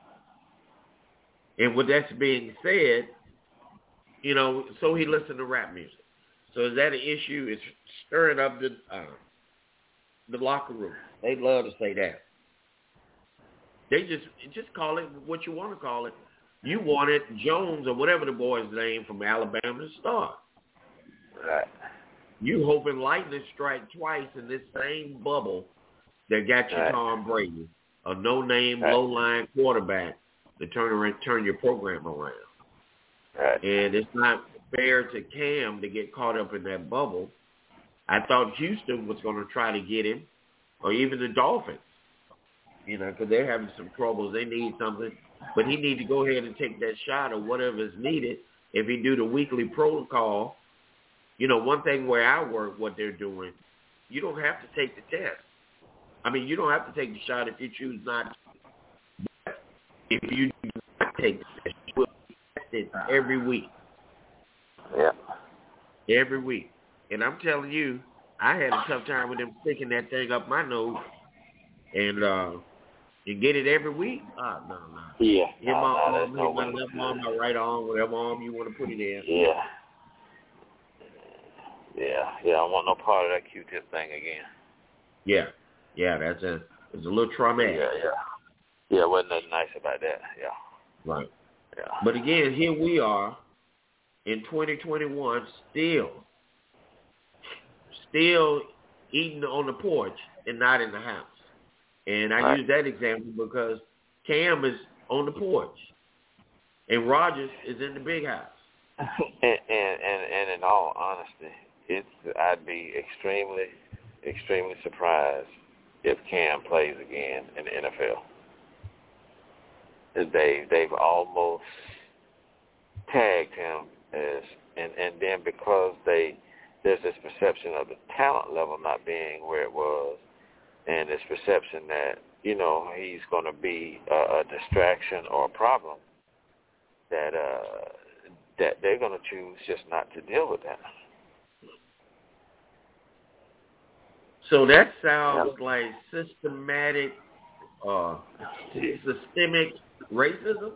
And with that being said, you know, so he listened to rap music. So is that an issue? It's stirring up the uh, the locker room. They love to say that. They just just call it what you want to call it. You wanted Jones or whatever the boy's name from Alabama to start. Right. You hoping lightning strike twice in this same bubble that got you right. Tom Brady, a no-name, right. low-line quarterback to turn around, turn your program around. Right. And it's not fair to Cam to get caught up in that bubble. I thought Houston was going to try to get him, or even the Dolphins, you know, because they're having some troubles. They need something. But he needs to go ahead and take that shot or whatever is needed. If he do the weekly protocol, you know, one thing where I work, what they're doing, you don't have to take the test. I mean, you don't have to take the shot if you choose not to. But if you do not take the test, you will test it every week. Yeah. Every week. And I'm telling you, I had a tough time with them sticking that thing up my nose. And uh, you get it every week? Oh, no, no. Yeah. Hit no, my no, arm, no hit my left arm, my right arm, whatever arm you want to put it in. Yeah. Yeah. Yeah, I don't want no part of that Q-tip thing again. Yeah. Yeah, that's a, it's a little traumatic. Yeah, yeah. Yeah, wasn't nothing nice about that. Yeah. Right. Yeah. But again, here we are in twenty twenty-one still, still eating on the porch and not in the house. And I right. use that example because Cam is on the porch and Rodgers is in the big house. and, and, and, and in all honesty, it's I'd be extremely, extremely surprised if Cam plays again in the N F L. They, they've almost tagged him as, and, and then because they there's this perception of the talent level not being where it was, and this perception that, you know, he's going to be a, a distraction or a problem, that uh, that they're going to choose just not to deal with that. So that sounds yep. like systematic, uh, systemic racism.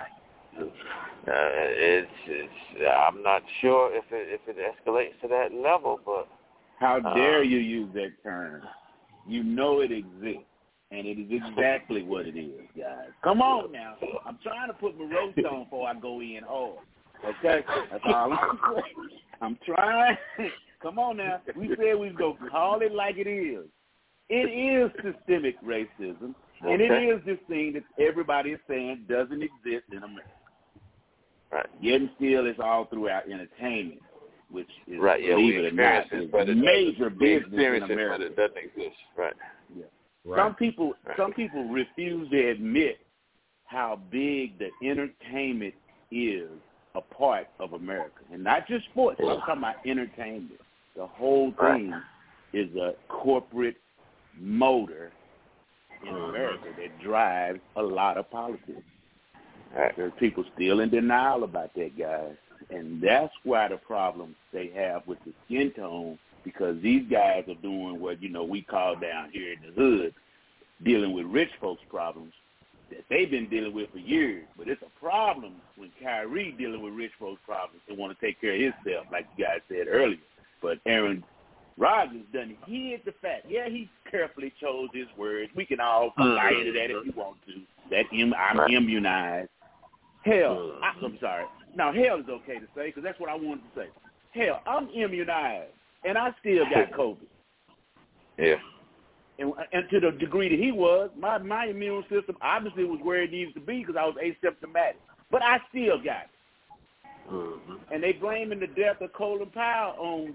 Uh, it's, it's. I'm not sure if it if it escalates to that level, but how dare uh, you use that term? You know it exists, and it is exactly what it is, guys. Come on now. I'm trying to put my roast on before I go in hard. Okay, that's all I'm saying. I'm trying. Come on now. We said we was going to call it like it is. It is systemic racism, and it okay. is this thing that everybody is saying doesn't exist in America. Right. Yet and still, it's all throughout entertainment, which is, right, yeah, believe we it or not, it, is but it major business in it, America. But it doesn't exist. Right. Yeah. Right. Some people, right. some people refuse to admit how big the entertainment is a part of America, and not just sports. I'm talking about entertainment. The whole thing right. is a corporate motor in America that drives a lot of politics. Right. There's people still in denial about that, guys, and that's why the problem they have with the skin tone, because these guys are doing what, you know, we call down here in the hood, dealing with rich folks' problems that they've been dealing with for years. But it's a problem when Kyrie dealing with rich folks' problems and want to take care of himself, like you guys said earlier. But Aaron Rodgers done hid the fact. Yeah, he carefully chose his words. We can all buy into that if you want to. That him, I'm right. immunized. Hell, I, I'm sorry. Now, hell is okay to say because that's what I wanted to say. Hell, I'm immunized, and I still got COVID. Yeah. And, and to the degree that he was, my, my immune system obviously was where it needs to be because I was asymptomatic. But I still got it. Mm-hmm. And they blaming the death of Colin Powell on,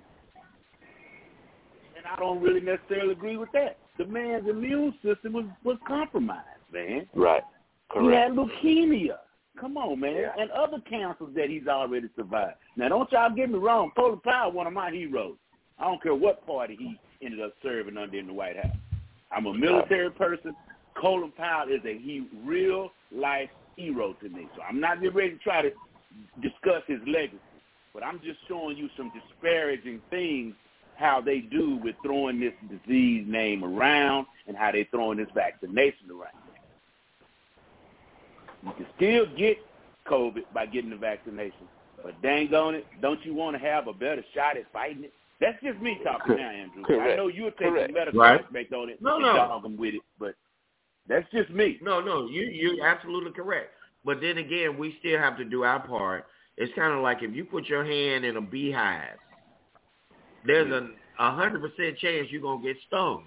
and I don't really necessarily agree with that. The man's immune system was, was compromised, man. Right. Correct. He had leukemia. Come on, man. Yeah. And other cancers that he's already survived. Now, don't y'all get me wrong. Colin Powell, one of my heroes. I don't care what party he ended up serving under in the White House. I'm a military person. Colin Powell is a he, real-life hero to me. So I'm not ready to try to discuss his legacy, but I'm just showing you some disparaging things how they do with throwing this disease name around and how they're throwing this vaccination around. You can still get COVID by getting the vaccination, but dang on it, don't you want to have a better shot at fighting it? That's just me talking now, Andrew. Correct. I know you're taking Correct. the medical Right. aspect on it No, and no. dog 'em with it, but that's just me. No, no, you you're absolutely correct. But then again, we still have to do our part. It's kind of like if you put your hand in a beehive, there's a a hundred percent chance you're gonna get stung.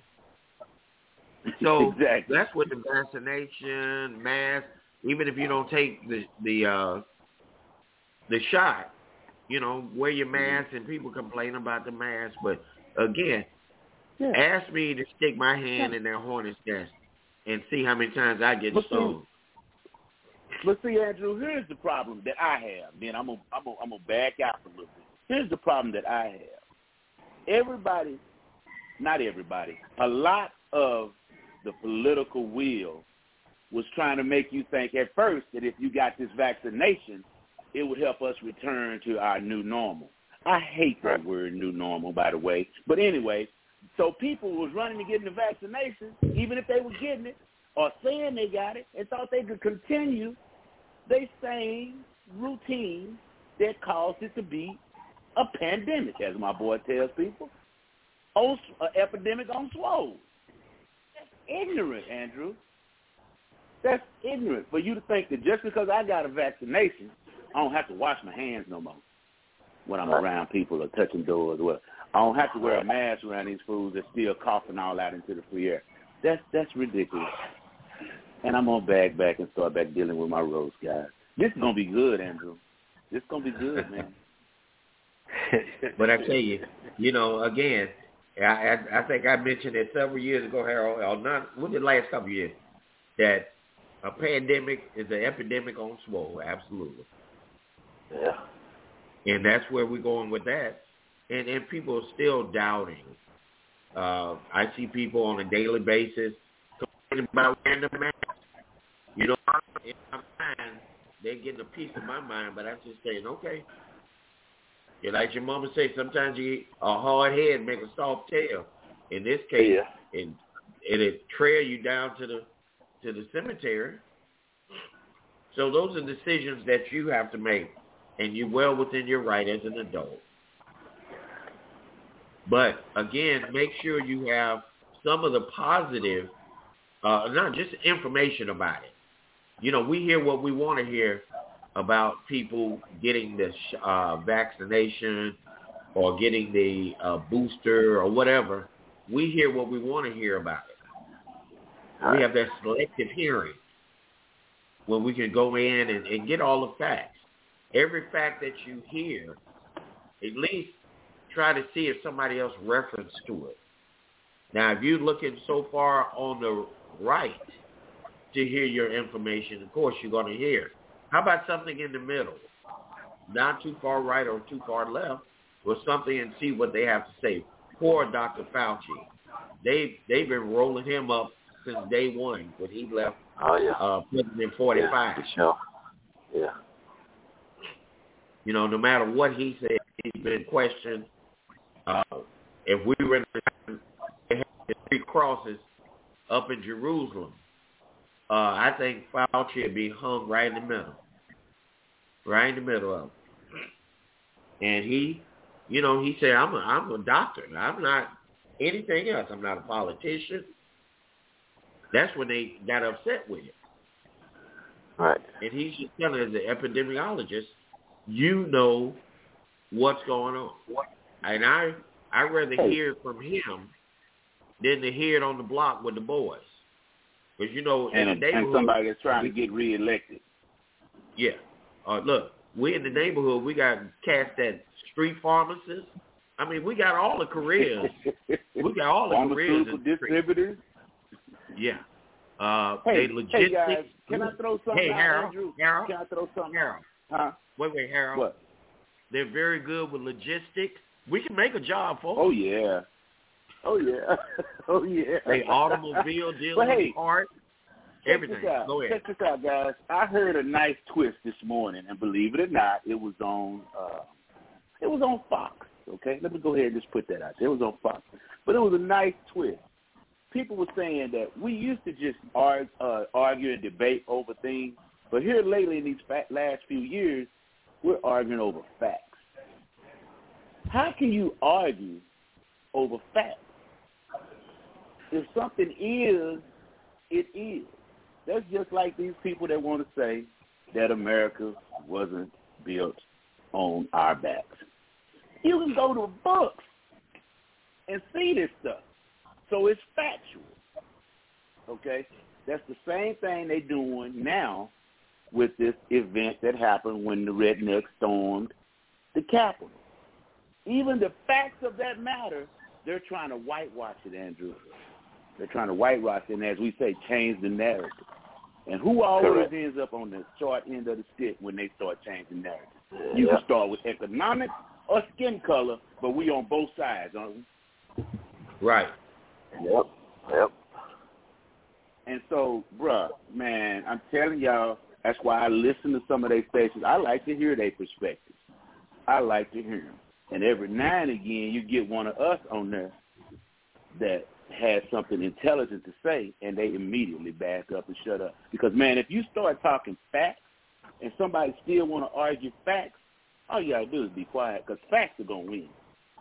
So Exactly. that's what the vaccination, mask, even if you don't take the the uh, the shot, you know, wear your mask, and people complain about the mask. But again, Yeah. ask me to stick my hand in their hornet's nest and see how many times I get But see- stung. But see, Andrew, here's the problem that I have. Then I'm gonna I'm gonna I'm gonna back out a little bit. Here's the problem that I have. Everybody, not everybody, a lot of the political will was trying to make you think at first that if you got this vaccination, it would help us return to our new normal. I hate that word new normal, by the way. But anyway, so people was running to get the vaccination, even if they were getting it or saying they got it, and thought they could continue their same routine that caused it to be a pandemic, as my boy tells people, an epidemic on swole. That's ignorant, Andrew. That's ignorant for you to think that just because I got a vaccination, I don't have to wash my hands no more when I'm around people or touching doors. Well, I don't have to wear a mask around these fools that's still coughing all out into the free air. That's that's ridiculous. And I'm gonna bag back and start back dealing with my roast, guys. This is gonna be good, Andrew. This is gonna be good, man. But I tell you, you know, again, I, I, I think I mentioned it several years ago, Harold, or not, within the last couple of years, that a pandemic is an epidemic on swole, absolutely. Yeah. And that's where we're going with that. And, and people are still doubting. Uh, I see people on a daily basis complaining about wearing the mask. You know, in my mind, they're getting a piece of my mind, but I'm just saying, okay. And like your mama said, sometimes you a hard head make a soft tail. In this case, Yeah. and it trail you down to the to the cemetery. So those are decisions that you have to make, and you're well within your right as an adult. But again, make sure you have some of the positive, uh, not just information about it. You know, we hear what we want to hear about people getting the uh, vaccination or getting the uh, booster or whatever. We hear what we want to hear about it. We have that selective hearing where we can go in and, and get all the facts. Every fact that you hear, at least try to see if somebody else referenced to it. Now, if you're looking so far on the right to hear your information, of course you're going to hear. How about something in the middle? Not too far right or too far left, or something and see what they have to say. Poor Doctor Fauci. They, they've been rolling him up since day one when he left Oh, yeah. uh, President forty-five. Yeah, for sure. Yeah. You know, no matter what he said, he's been questioned. Uh, if we were in the, the three crosses up in Jerusalem, uh, I think Fauci would be hung right in the middle. Right in the middle of it. And he, you know, he said, I'm a, I'm a doctor. I'm not anything else. I'm not a politician. That's when they got upset with him. Right. And he's just telling us, as an epidemiologist, you know what's going on. And I, I'd rather hear from him than to hear it on the block with the boys. Because, you know, in And, the neighborhood, and somebody that's trying to get reelected. Yeah. Uh, look, we in the neighborhood, we got cats that street pharmacists. I mean, we got all the careers. We got all the careers. Pharmaceutical distributors. Yeah. Uh, Hey, they logistics. hey guys, can I throw something Hey, out, Harold, Andrew? Harold, Can I throw something Harold. out? Huh? Wait, wait, Harold. What? They're very good with logistics. We can make a job for Oh, them. yeah. Oh, yeah. Oh, yeah. They automobile dealers, But hey, art, check everything. This out. Go ahead. Check this out, guys. I heard a nice twist this morning, and believe it or not, it was on uh, it was on Fox. okay? Let me go ahead and just put that out there. It was on Fox. But it was a nice twist. People were saying that we used to just argue, uh, argue and debate over things, but here lately in these fa- last few years, we're arguing over facts. How can you argue over facts? If something is, it is. That's just like these people that want to say that America wasn't built on our backs. You can go to books and see this stuff. So it's factual. Okay? That's the same thing they're doing now with this event that happened when the rednecks stormed the Capitol. Even the facts of that matter, they're trying to whitewash it, Andrew. They're trying to whitewash it, and as we say, change the narrative. And who always Correct. ends up on the short end of the stick when they start changing narrative? Yeah. You can start with economics or skin color, but we on both sides, aren't we? Right. Yep. Yep. And so, bruh, man, I'm telling y'all, that's why I listen to some of their stations. I like to hear their perspectives. I like to hear them. And every now and again, you get one of us on there that has something intelligent to say, and they immediately back up and shut up. Because, man, if you start talking facts and somebody still want to argue facts, all you got to do is be quiet, because facts are going to win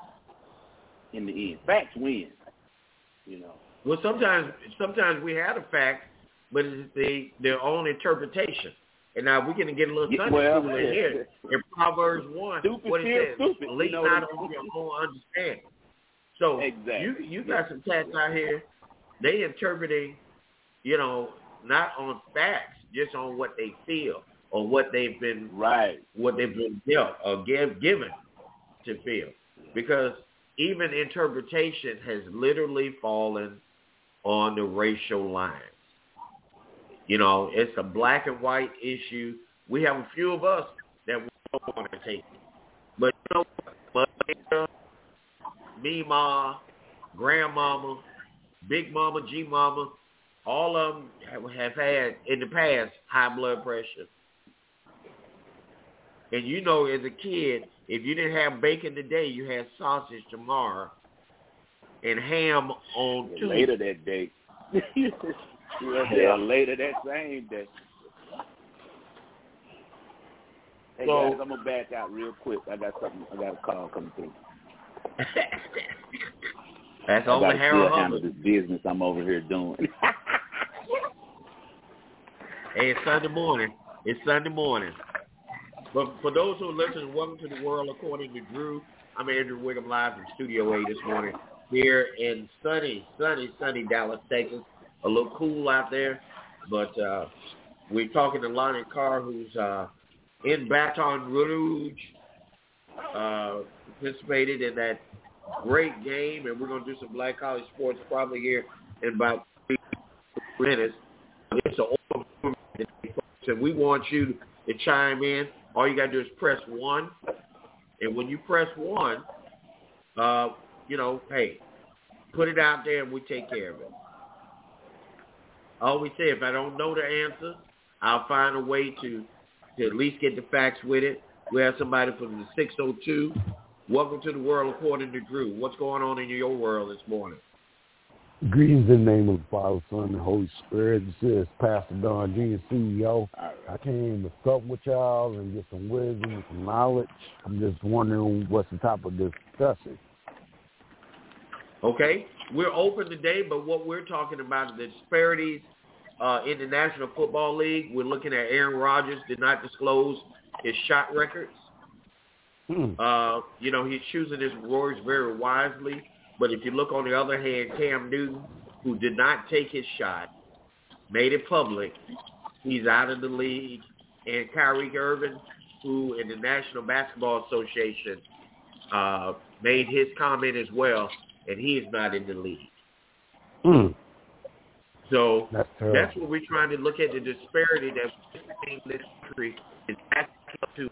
in the end. Facts win, you know. Well, sometimes sometimes we have a fact, but it's the, their own interpretation. And now we're going to get a little Sunday well, school in here. In Proverbs one, stupid what it says, stupid, lean you know not on your own understanding. So exactly. you you got some cats out here, they interpreting, you know, not on facts, just on what they feel or what they've been right, what they've been dealt or give, given to feel. Because even interpretation has literally fallen on the racial lines. You know, it's a black and white issue. We have a few of us that we don't want to take it. But you know what? Me, Ma, Grandmama, Big Mama, G Mama, all of them have, have had, in the past, high blood pressure. And you know, as a kid, if you didn't have bacon today, you had sausage tomorrow and ham on Tuesday. Later that day. yeah, later that same day. Hey, so, guys, I'm going to back out real quick. I got something. I got a call coming through. That's only Harold handle this business I'm over here doing. Hey, it's Sunday morning. It's Sunday morning. But for those who are listening, welcome to the World According to Drew. I'm Andrew Wiggum, live from Studio A this morning here in sunny, sunny, sunny Dallas, Texas. A little cool out there, but uh, we're talking to Lonnie Carr, who's uh, in Baton Rouge, uh, participated in that great game, and we're going to do some Black College sports probably here in about three minutes. It's an open and we want you to chime in. All you got to do is press one, and when you press one, uh, you know, hey, put it out there, and we take care of it. I always say, if I don't know the answer, I'll find a way to, to at least get the facts with it. We have somebody from the six oh two. Welcome to the World According to Drew. What's going on in your world this morning? Greetings in the name of the Father, Son, and Holy Spirit. This is Pastor Don Junior C E O. I came to sup with y'all and get some wisdom and some knowledge. I'm just wondering what's the top of this discussion. Okay. We're open today, but what we're talking about is the disparities uh, in the National Football League. We're looking at Aaron Rodgers did not disclose his shot records. Hmm. Uh, you know, he's choosing his words very wisely. But if you look on the other hand, Cam Newton, who did not take his shot, made it public, he's out of the league. And Kyrie Irving, who in the National Basketball Association uh, made his comment as well, and he is not in the league. Mm. So that's, that's what we're trying to look at, the disparity that we're seeing in this country is to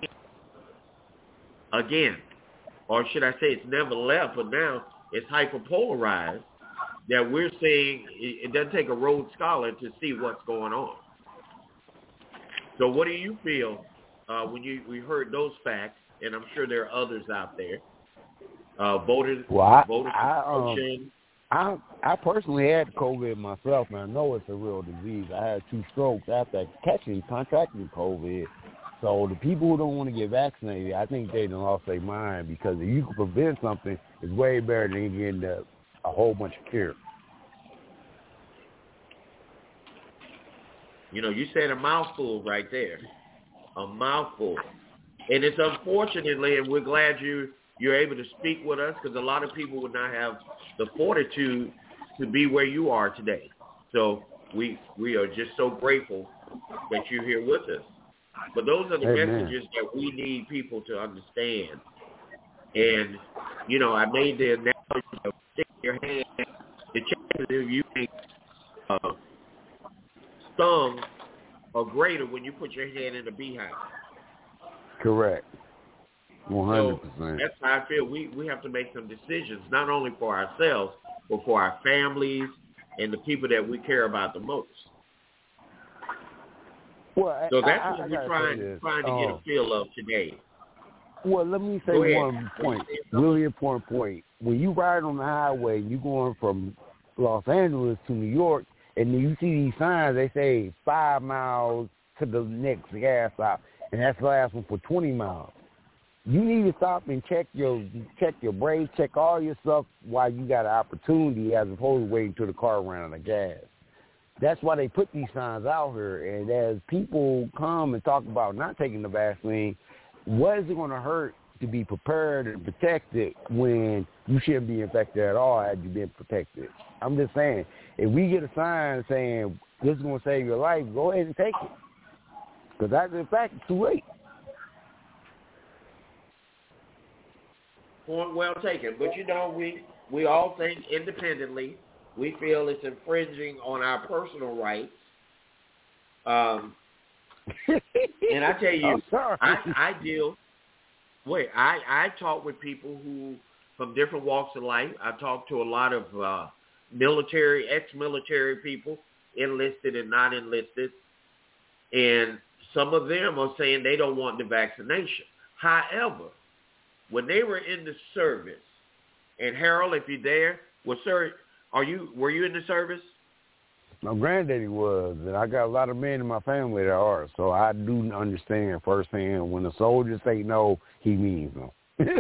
again, or should I say it's never left, but now it's hyperpolarized that we're seeing it doesn't take a Rhodes Scholar to see what's going on. So what do you feel uh, when you we heard those facts, and I'm sure there are others out there, uh, voted, well, I, voted I, um, I, I personally had COVID myself, and I know it's a real disease. I had two strokes after catching, contracting COVID. So the people who don't want to get vaccinated, I think they done lost their mind, because if you can prevent something, it's way better than getting a, a whole bunch of cure. You know, you said a mouthful right there, a mouthful. And it's unfortunately, and we're glad you, you're able to speak with us, because a lot of people would not have the fortitude to be where you are today. So we we are just so grateful that you're here with us. But those are the Amen. messages that we need people to understand. And, you know, I made the analogy of sticking your hand, the chances of you being uh, stung are greater when you put your hand in a beehive. Correct. one hundred percent. So that's how I feel. We, we have to make some decisions, not only for ourselves, but for our families and the people that we care about the most. Well, so that's I, what I, we're I trying, trying to um, get a feel of today. Well, let me say one point, really important point. When you ride on the highway, you're going from Los Angeles to New York, and then you see these signs, they say five miles to the next gas stop, and that's the last one for twenty miles. You need to stop and check your check your brakes, check all your stuff while you got an opportunity, as opposed to waiting till the car ran out of gas. That's why they put these signs out here. And as people come and talk about not taking the vaccine, what is it going to hurt to be prepared and protected when you shouldn't be infected at all had you been protected? I'm just saying, if we get a sign saying this is going to save your life, go ahead and take it. Because after the fact, it's too late. Point well taken. But, you know, we, we all think independently. We feel it's infringing on our personal rights. Um, and I tell you, I, I deal, wait, I, I talk with people who, from different walks of life. I talk to a lot of uh, military, ex-military people, enlisted and not enlisted. And some of them are saying they don't want the vaccination. However, when they were in the service, and Harold, if you're there, well, sir, are you were you in the service? My granddaddy was, and I got a lot of men in my family that are, so I do understand firsthand when a soldier say no, he means no.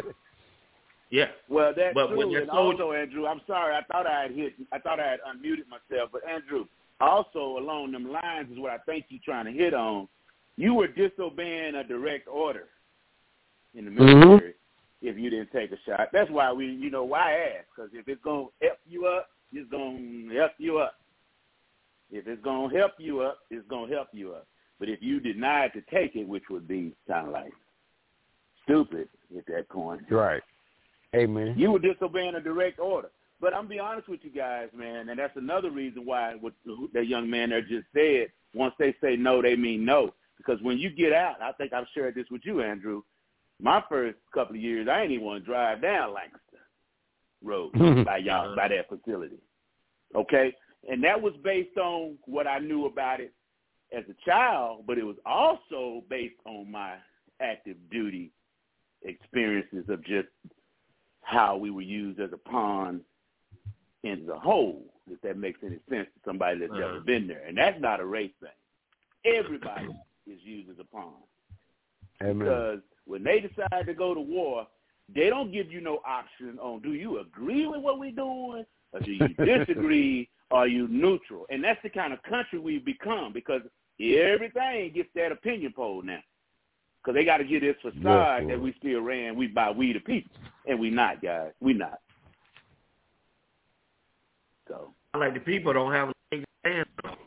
Yeah. Well, that's but true. When and soldier... also, Andrew, I'm sorry, I thought I had hit, I thought I had unmuted myself, but Andrew, also along them lines is what I think you're trying to hit on. You were disobeying a direct order in the military. Mm-hmm. If you didn't take a shot. That's why we, you know, why ask? Because if it's going to help you up, it's going to help you up. If it's going to help you up, it's going to help you up. But if you denied to take it, which would be kind of like stupid at that point. Right. Amen. You were disobeying a direct order. But I'm be honest with you guys, man, and that's another reason why what that young man there just said, once they say no, they mean no. Because when you get out, I think I've shared this with you, Andrew, my first couple of years, I ain't even want to drive down Lancaster Road by y'all by that facility. Okay? And that was based on what I knew about it as a child, but it was also based on my active duty experiences of just how we were used as a pawn in the whole, if that makes any sense to somebody that's uh-huh. never been there. And that's not a race thing. Everybody is used as a pawn. Amen. Because when they decide to go to war, they don't give you no option on do you agree with what we're doing or do you disagree or are you neutral? And that's the kind of country we've become because everything gets that opinion poll now. Because they got to get this facade yes, that we still ran, we by we the people. And we not, guys. We not. So, like the people don't have a stand.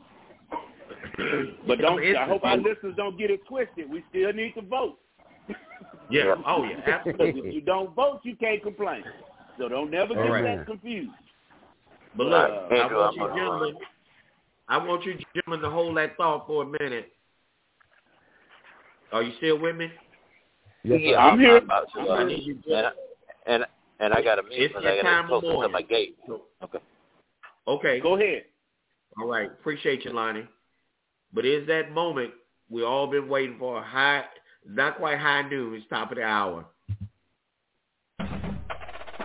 But don't. I hope our listeners don't get it twisted. We still need to vote. Yeah. Oh, yeah. Absolutely. If you don't vote, you can't complain. So don't never get right. that confused. But look, uh, I want you gentlemen, I want you gentlemen to hold that thought for a minute. Are you still with me? Yes, yeah, I'm, I'm here. About to, uh, I need you and, and and I got a meeting. It's your time of morning. To my gate. Okay. Okay. Go ahead. All right. Appreciate you, Lonnie. But it's that moment we all been waiting for. High, not quite high noon. It's top of the hour.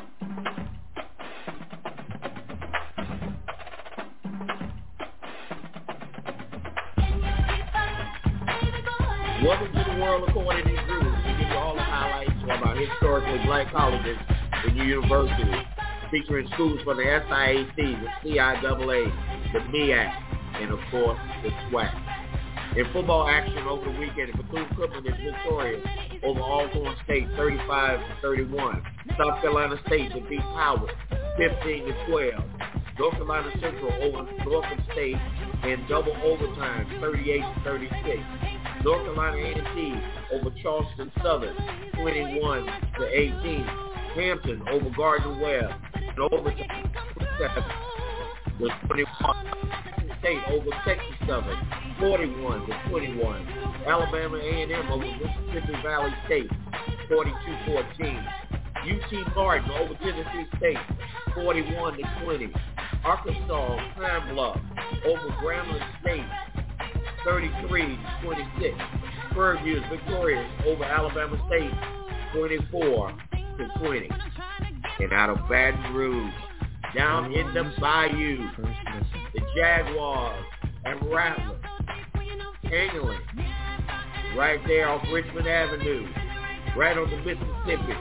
Welcome to the World According to Drew. We give you all the highlights from our historically black colleges and universities, featuring schools for the S I A C, the C I A A, the M E A C, and of course, the SWAC. In football action over the weekend, Bethune-Cookman is victorious over Alcorn State thirty-five to thirty-one. South Carolina State defeats Howard fifteen to twelve. North Carolina Central over Norfolk State in double overtime thirty-eight to thirty-six. North Carolina A and T over Charleston Southern twenty-one to eighteen. Hampton over Gardner-Webb in overtime was twenty-one. State over Texas Southern forty-one to twenty-one. Alabama A and M over Mississippi Valley State forty-two fourteen. U T Martin over Tennessee State forty-one to twenty. Arkansas Pine Bluff over Grambling State thirty-three to twenty-six. Fairview is victorious over Alabama State twenty-four to twenty. And out of Baton Rouge, down in the Bayou, the Jaguars and Rattlers angling right there off Richmond Avenue, right on the Mississippi.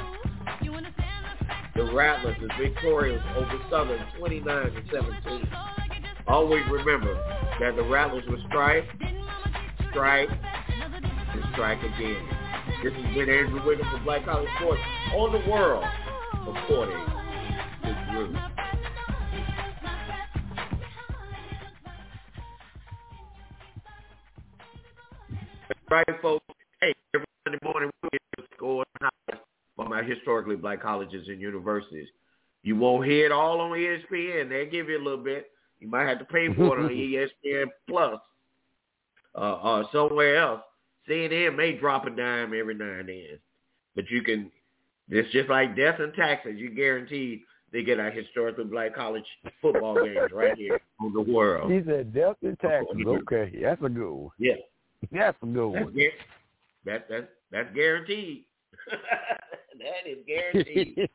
The Rattlers is victorious over Southern twenty-nine to seventeen. Always remember that the Rattlers will strike, strike, and strike again. This has been Andrew Wiggins for Black College Sports on the World According to Drew. Right, folks. Hey, every Sunday morning we get the score from our historically black colleges and universities. You won't hear it all on E S P N. They'll give you a little bit. You might have to pay for it on E S P N Plus uh, or somewhere else. C N N may drop a dime every now and then. But you can, it's just like death and taxes. You guaranteed they get our historically black college football games right here on the World. He said death and taxes. Okay, that's a good one. Yeah. That's a good one. That's, that, that, that's guaranteed. That is guaranteed.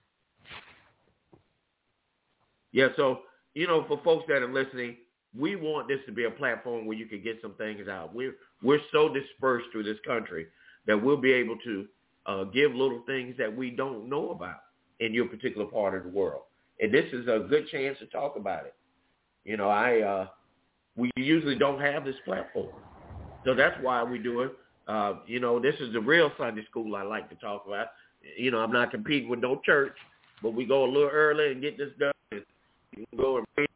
Yeah, so, you know, for folks that are listening, we want this to be a platform where you can get some things out. We're, we're so dispersed through this country that we'll be able to uh, give little things that we don't know about in your particular part of the world. And this is a good chance to talk about it. You know, I uh, we usually don't have this platform. So that's why we do it. Uh, you know, this is the real Sunday school I like to talk about. You know, I'm not competing with no church, but we go a little early and get this done. And you can go and read.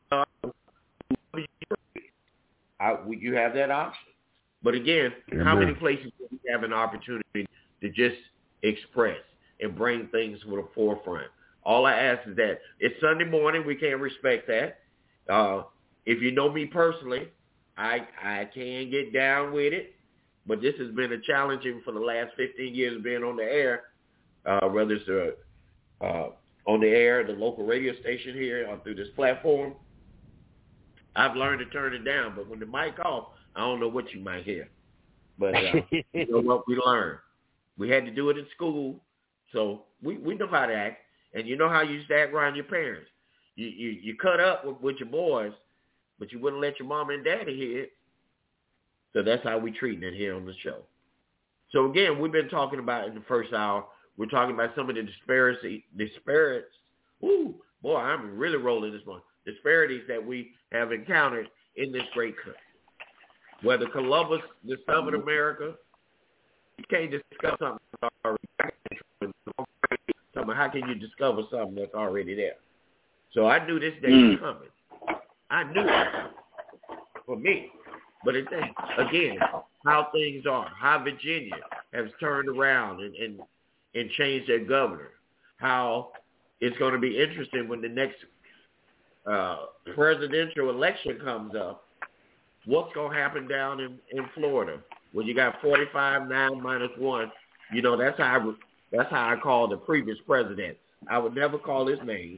I, you have that option. But again, Amen. How many places do we have an opportunity to just express and bring things to the forefront? All I ask is that it's Sunday morning. We can't respect that. Uh, if you know me personally, I I can get down with it. But this has been a challenging for the last fifteen years of being on the air, uh, whether it's uh, uh, on the air, the local radio station here, or through this platform. I've learned to turn it down, but when the mic off, I don't know what you might hear. But uh, you know what we learned. We had to do it in school, so we, we know how to act. And you know how you used to act around your parents. You you, you cut up with, with your boys, but you wouldn't let your mom and daddy hear it. So that's how we treating it here on the show. So again, we've been talking about in the first hour, we're talking about some of the disparity, disparities. Ooh, boy, I'm really rolling this one. Disparities that we have encountered in this great country. Whether Columbus discovered America, you can't discover something that's already there. How can you discover something that's already there? So I knew this day was coming. I knew it for me. But it, again, how things are, how Virginia has turned around and, and, and changed their governor, how it's going to be interesting when the next uh, presidential election comes up, what's going to happen down in, in Florida when you got forty-five, nine minus one. You know, that's how I, that's how I call the previous president. I would never call his name.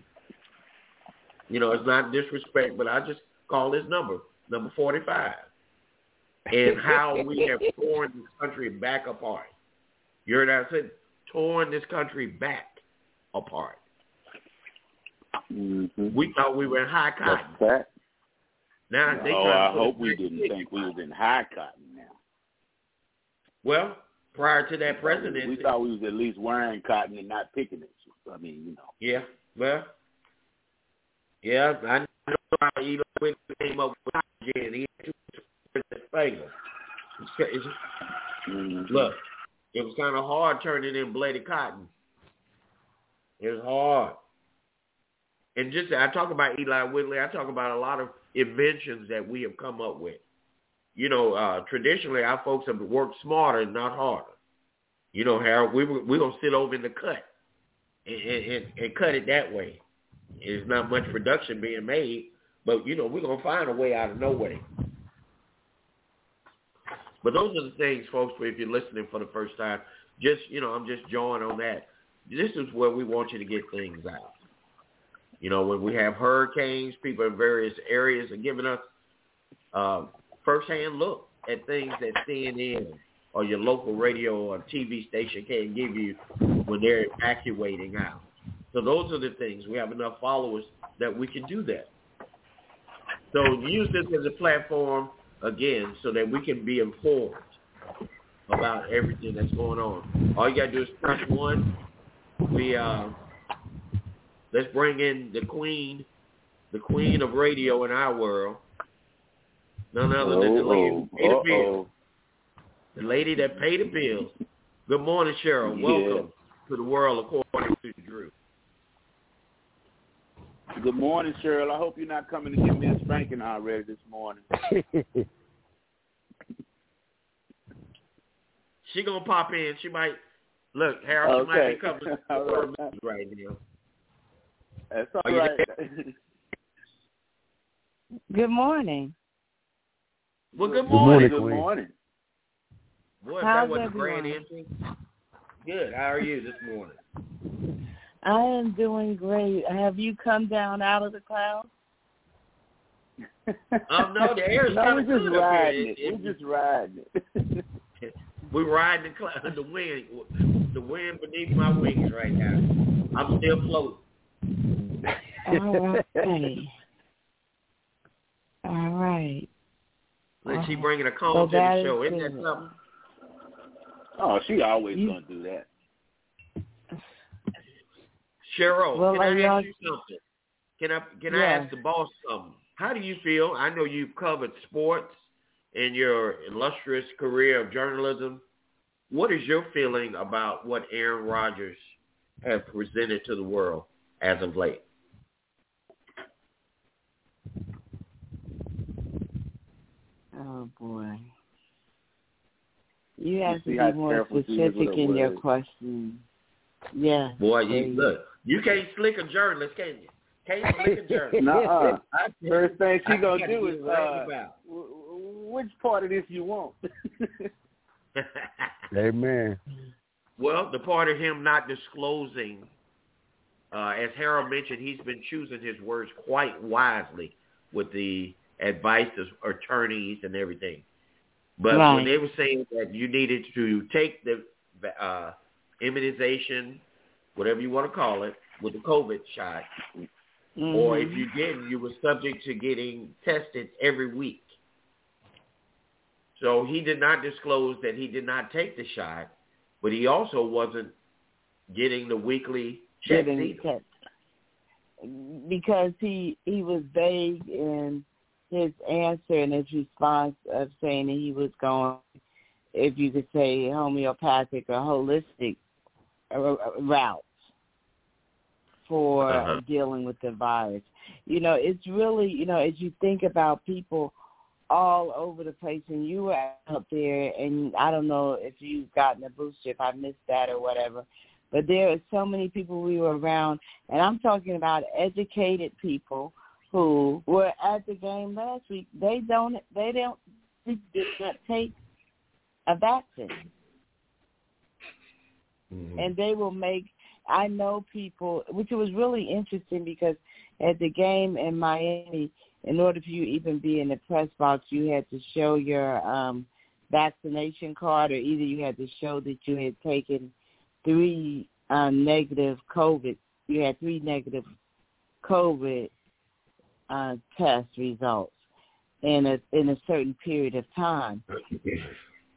You know, it's not disrespect, but I just call his number, number forty-five. And how we have torn this country back apart. You heard that I said? Torn this country back apart. Mm-hmm. We thought we were in high cotton. That's now they oh, try to I put hope we back didn't in. think we was in high cotton now. Well, prior to that presidency, we thought we was at least wearing cotton and not picking it. I mean, you know. Yeah. Well. Yeah, I know how Eli Whitney came up with cotton gin. He had two in his finger. Mm-hmm. Look, it was kind of hard turning in bladed cotton. It was hard. And just, I talk about Eli Whitney, I talk about a lot of inventions that we have come up with. You know, uh, traditionally, our folks have worked smarter, not harder. You know, Harold, we, we're going to sit over in the cut and, and, and cut it that way. There's not much production being made, but, you know, we're going to find a way out of no way. But those are the things, folks, if you're listening for the first time, just, you know, I'm just joining on that. This is where we want you to get things out. You know, when we have hurricanes, people in various areas are giving us uh, first-hand look at things that C N N or your local radio or T V station can't give you when they're evacuating out. So those are the things. We have enough followers that we can do that. So use this as a platform, again, so that we can be informed about everything that's going on. All you got to do is press one. We uh, let's bring in the queen, the queen of radio in our world. None other than the lady who paid the bills. The lady that paid the bills. Good morning, Cheryl. Welcome yeah. to the world according to Drew. Good morning, Cheryl. I hope you're not coming to give me a spanking already this morning. She gonna pop in. She might look, Harold. She okay. might be coming to right. right now. That's all Are right. Good morning. Well, good morning. Good morning. Boy, if How's that wasn't everyone? grand entry. Good. How are you this morning? I am doing great. Have you come down out of the clouds? Oh, no, the air is no, kind of we're just good riding up it. here. We're just riding it. We're riding the cloud, the wind, the wind beneath my wings right now. I'm still floating. All right. All right. And she bringing a calm so to the show. Isn't that good. something? Oh, she always you, gonna do that. Cheryl, well, can I y'all, ask you something? Can I can yeah. I ask the boss something? How do you feel? I know you've covered sports in your illustrious career of journalism. What is your feeling about what Aaron Rodgers has presented to the world as of late? Oh, boy. You have you to be more specific in your question. Yeah. Boy, you, look, you can't slick a journalist, can you? Can't slick a journalist. Nuh-uh. First thing she going to do is, uh, which part of this you want? Amen. Well, the part of him not disclosing, uh, as Harold mentioned, he's been choosing his words quite wisely with the advice of attorneys and everything. But right. when they were saying that you needed to take the uh, immunization, whatever you want to call it, with the COVID shot, mm-hmm. or if you didn't, you were subject to getting tested every week. So he did not disclose that he did not take the shot, but he also wasn't getting the weekly checks either. Because he he was vague in his answer and his response of saying that he was going, if you could say, homeopathic or holistic route for uh-huh. dealing with the virus. You know, it's really, you know, as you think about people all over the place, and you were out there, and I don't know if you've gotten a booster, if I missed that or whatever, but there are so many people we were around, and I'm talking about educated people who were at the game last week. They don't, they don't, they did not take a vaccine. Mm-hmm. And they will make, I know people, which was really interesting because at the game in Miami, in order for you to even be in the press box, you had to show your um, vaccination card, or either you had to show that you had taken three uh, negative COVID, you had three negative COVID uh, test results in a in a certain period of time.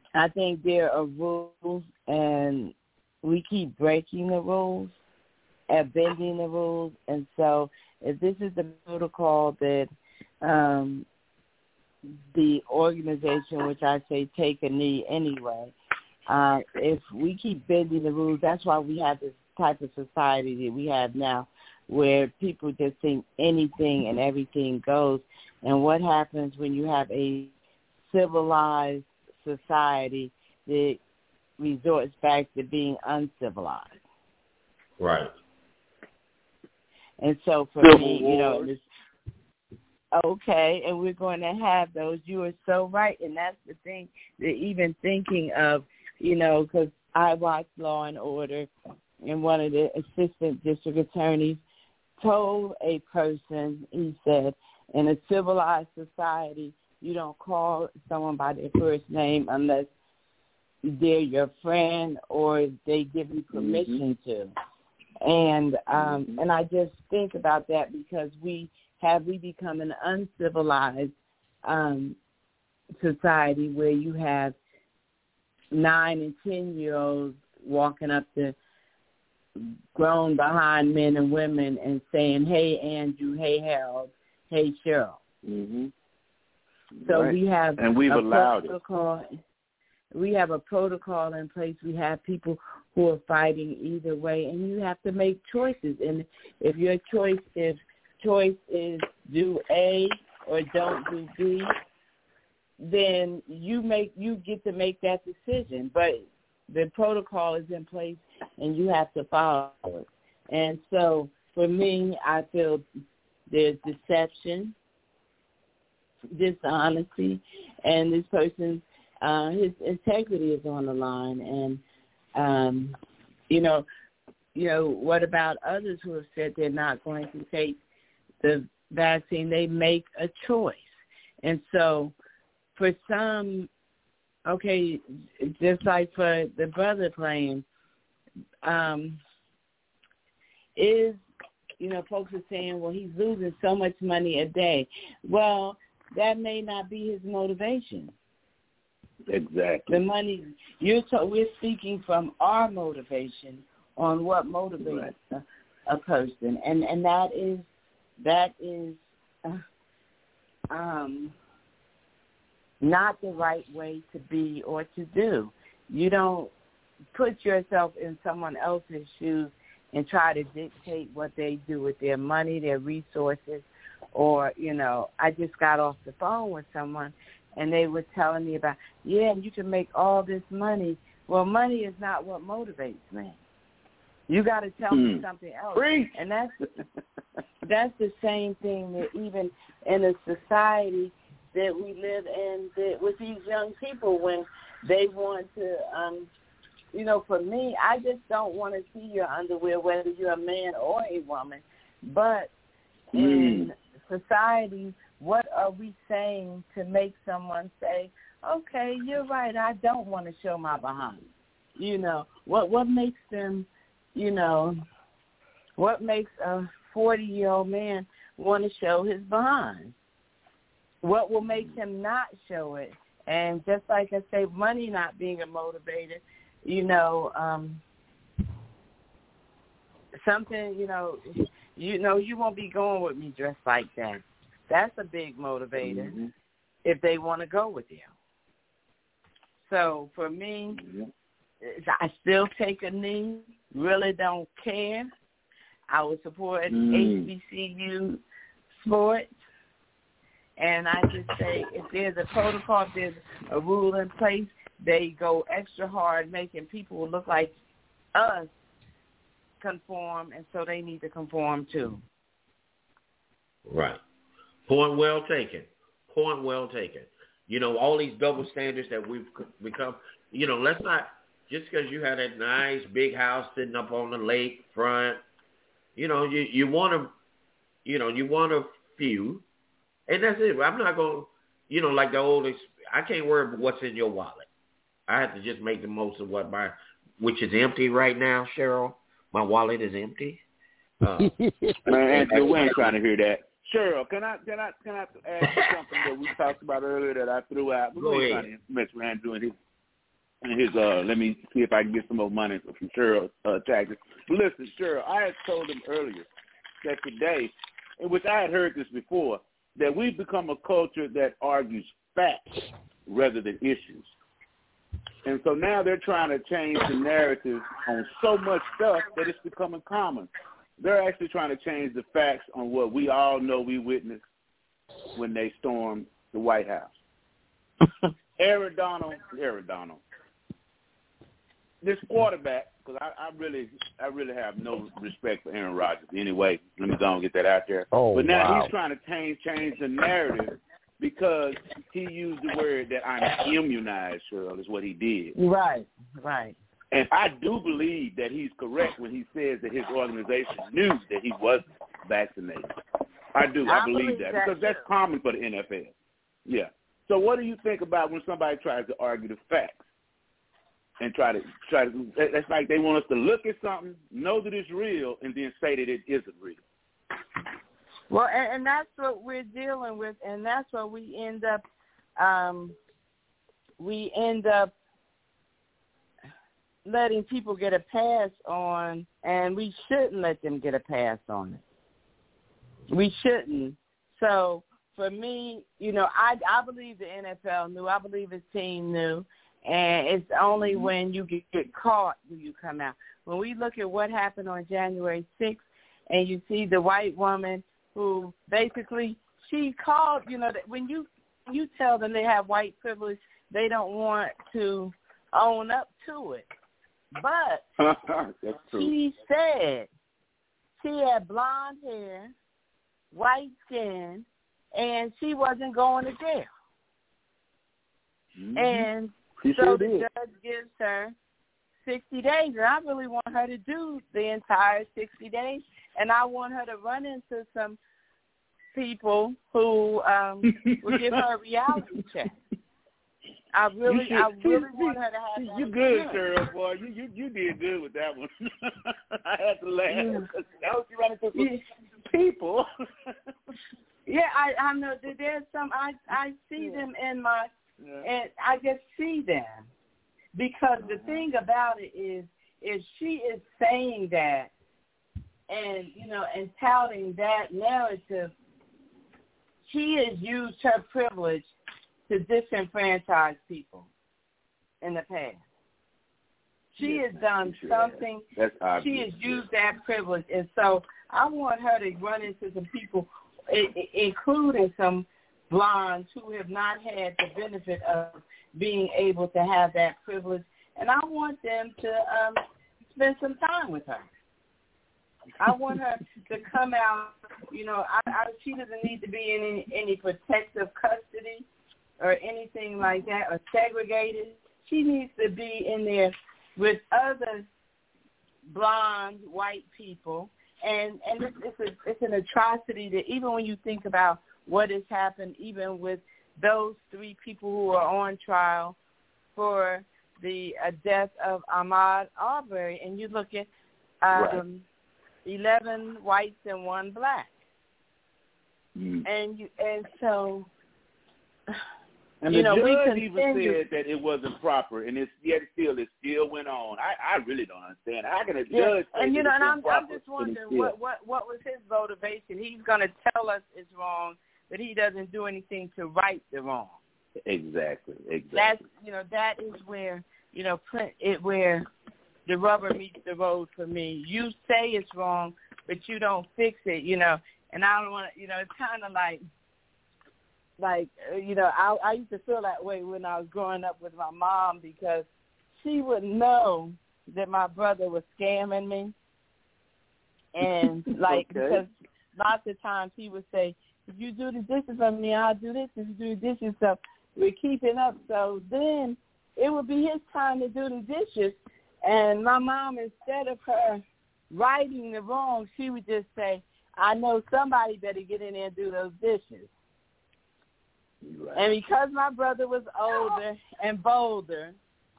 I think there are rules, and we keep breaking the rules and bending the rules. And so if this is the protocol that um, the organization, which I say take a knee anyway, uh, if we keep bending the rules, that's why we have this type of society that we have now, where people just think anything and everything goes. And what happens when you have a civilized society that resorts back to being uncivilized? Right. And so for Civil me, wars. you know, it's, okay, and we're going to have those. You are so right, and that's the thing, that even thinking of, you know, because I watched Law and Order, and one of the assistant district attorneys told a person, he said, in a civilized society, you don't call someone by their first name unless they're your friend or they give you permission mm-hmm. to. And um, mm-hmm. and I just think about that, because we have we become an uncivilized um, society where you have nine and ten year olds walking up to grown behind men and women and saying, "Hey Andrew, hey Harold, hey Cheryl." Mm-hmm. So right. we have and we've a allowed protocol. It. We have a protocol in place. We have people who are fighting either way, and you have to make choices. And if your choice, if choice is do A or don't do B, then you make you get to make that decision. But the protocol is in place, and you have to follow it. And so, for me, I feel there's deception, dishonesty, and this person's uh, his integrity is on the line. And um, you know, you know, what about others who have said they're not going to take the vaccine? They make a choice, and so for some, okay, just like for the brother playing, um, is, you know, folks are saying, well, he's losing so much money a day. Well, that may not be his motivation. Exactly. The money, you're to, we're speaking from our motivation on what motivates right. a, a person, and and that is that is uh, um, not the right way to be or to do. You don't put yourself in someone else's shoes and try to dictate what they do with their money, their resources, or, you know, I just got off the phone with someone and they were telling me about, yeah, you can make all this money. Well, money is not what motivates me. You got to tell mm. me something else. Preach. And that's that's the same thing that even in a society that we live in, that with these young people, when they want to, um, you know, for me, I just don't want to see your underwear, whether you're a man or a woman. But mm. in society, what are we saying to make someone say, okay, you're right, I don't want to show my behind? You know, what what makes them, you know, what makes a forty-year-old man want to show his behind? What will make him not show it? And just like I say, money not being a motivator, you know, um, something, you know, you know, you won't be going with me dressed like that. That's a big motivator mm-hmm. if they want to go with you. So for me, mm-hmm. I still take a knee, really don't care. I would support mm. H B C U sports. And I just say, if there's a protocol, if there's a rule in place, they go extra hard making people look like us conform, and so they need to conform too. Right. Point well taken. Point well taken. You know, all these double standards that we've become, you know, let's not, just because you have that nice big house sitting up on the lake front, you know, you, you want to, you know, you want a few. And that's it. I'm not going to, you know, like the old, I can't worry about what's in your wallet. I have to just make the most of what my, which is empty right now, Cheryl. My wallet is empty. Uh, Man, Andrew, we ain't trying to hear that. Cheryl, can I can I can I ask you something that we talked about earlier that I threw out? We Go ain't ahead. trying to mess with Andrew and his and his uh, let me see if I can get some more money from Cheryl uh, tactics. But listen, Cheryl, I had told him earlier that today, in which I had heard this before, that we've become a culture that argues facts rather than issues. And so now they're trying to change the narrative on so much stuff that it's becoming common. They're actually trying to change the facts on what we all know we witnessed when they stormed the White House. Aaron Donald, Aaron Donald, this quarterback, because I, I really, I really have no respect for Aaron Rodgers. Anyway, let me go and get that out there. Oh, but now wow. he's trying to change, change the narrative because he used the word that I'm immunized, Cheryl, is what he did. Right, right. And I do believe that he's correct when he says that his organization knew that he wasn't vaccinated. I do. I, I believe, believe that, that because too. That's common for the N F L. Yeah. So what do you think about when somebody tries to argue the facts and try to try to? It's like they want us to look at something, know that it's real, and then say that it isn't real. Well, and, and that's what we're dealing with, and that's what we end up. Um, we end up letting people get a pass on, and we shouldn't let them get a pass on it. We shouldn't. So for me, you know, I I believe the N F L knew. I believe his team knew. And it's only when you get, get caught do you come out. When we look at what happened on January sixth, and you see the white woman who basically she called, you know, that when you you tell them they have white privilege, they don't want to own up to it. But That's true. She said she had blonde hair, white skin, and she wasn't going to jail. Mm-hmm. And she so sure the did. judge gives her sixty days, and I really want her to do the entire sixty days, and I want her to run into some people who um, will give her a reality check. I really, should, I really want her to have that. You good, Cheryl, boy. You, you you did good with that one. I had to laugh because now she running into some yeah. people. yeah, I I know that there's some. I I see them in my, yeah. and I just see them because the thing about it is, is she is saying that, and you know, and touting that narrative. She has used her privilege to disenfranchise people in the past. She yes, has done sure something. That's obvious. She has used that privilege. And so I want her to run into some people, including some blondes who have not had the benefit of being able to have that privilege. And I want them to um, spend some time with her. I want her to come out, you know, I, I, she doesn't need to be in any, any protective custody or anything like that, or segregated. She needs to be in there with other blonde white people, and and it's it's, a, it's an atrocity that even when you think about what has happened, even with those three people who are on trial for the uh, death of Ahmaud Arbery, and you look at um, right. eleven whites and one black, mm. and you and so. And you the know, judge we even continue. said that it wasn't proper, and it's yet still it still went on. I, I really don't understand. How can a judge yeah. say and you know, and I'm, I'm just wondering what, what what was his motivation? He's going to tell us it's wrong, but he doesn't do anything to right the wrong. Exactly, exactly. That's you know that is where you know it where the rubber meets the road for me. You say it's wrong, but you don't fix it. You know, and I don't want to. You know, it's kind of like. Like, you know, I, I used to feel that way when I was growing up with my mom because she would know that my brother was scamming me. And, like, okay. because lots of times he would say, if you do the dishes for me, I'll do this. If you do the dishes, so we're keeping up. So then it would be his time to do the dishes. And my mom, instead of her righting the wrong, she would just say, I know somebody better get in there and do those dishes. Right. And because my brother was older and bolder,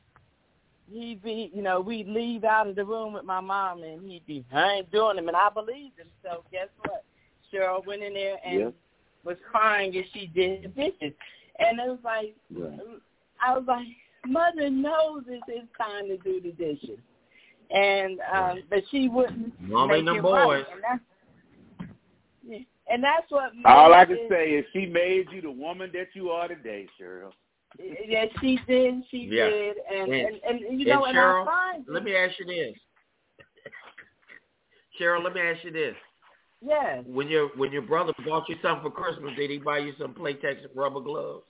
he'd be, you know, we'd leave out of the room with my mom, and he'd be, I ain't doing them, and I believed him. So guess what? Cheryl went in there and yep. was crying as she did the dishes. And it was like, right. I was like, Mother knows it's his time to do the dishes. And um, but she wouldn't Mama make and them it boys. right. And that's, yeah. and that's what all I can is, say is she made you the woman that you are today, Cheryl. Yeah, she did. She yeah. did. And, and, and, and you know, and and Cheryl, I find let me ask you this. Cheryl, let me ask you this. Yes. When your when your brother bought you something for Christmas, did he buy you some Playtex rubber gloves?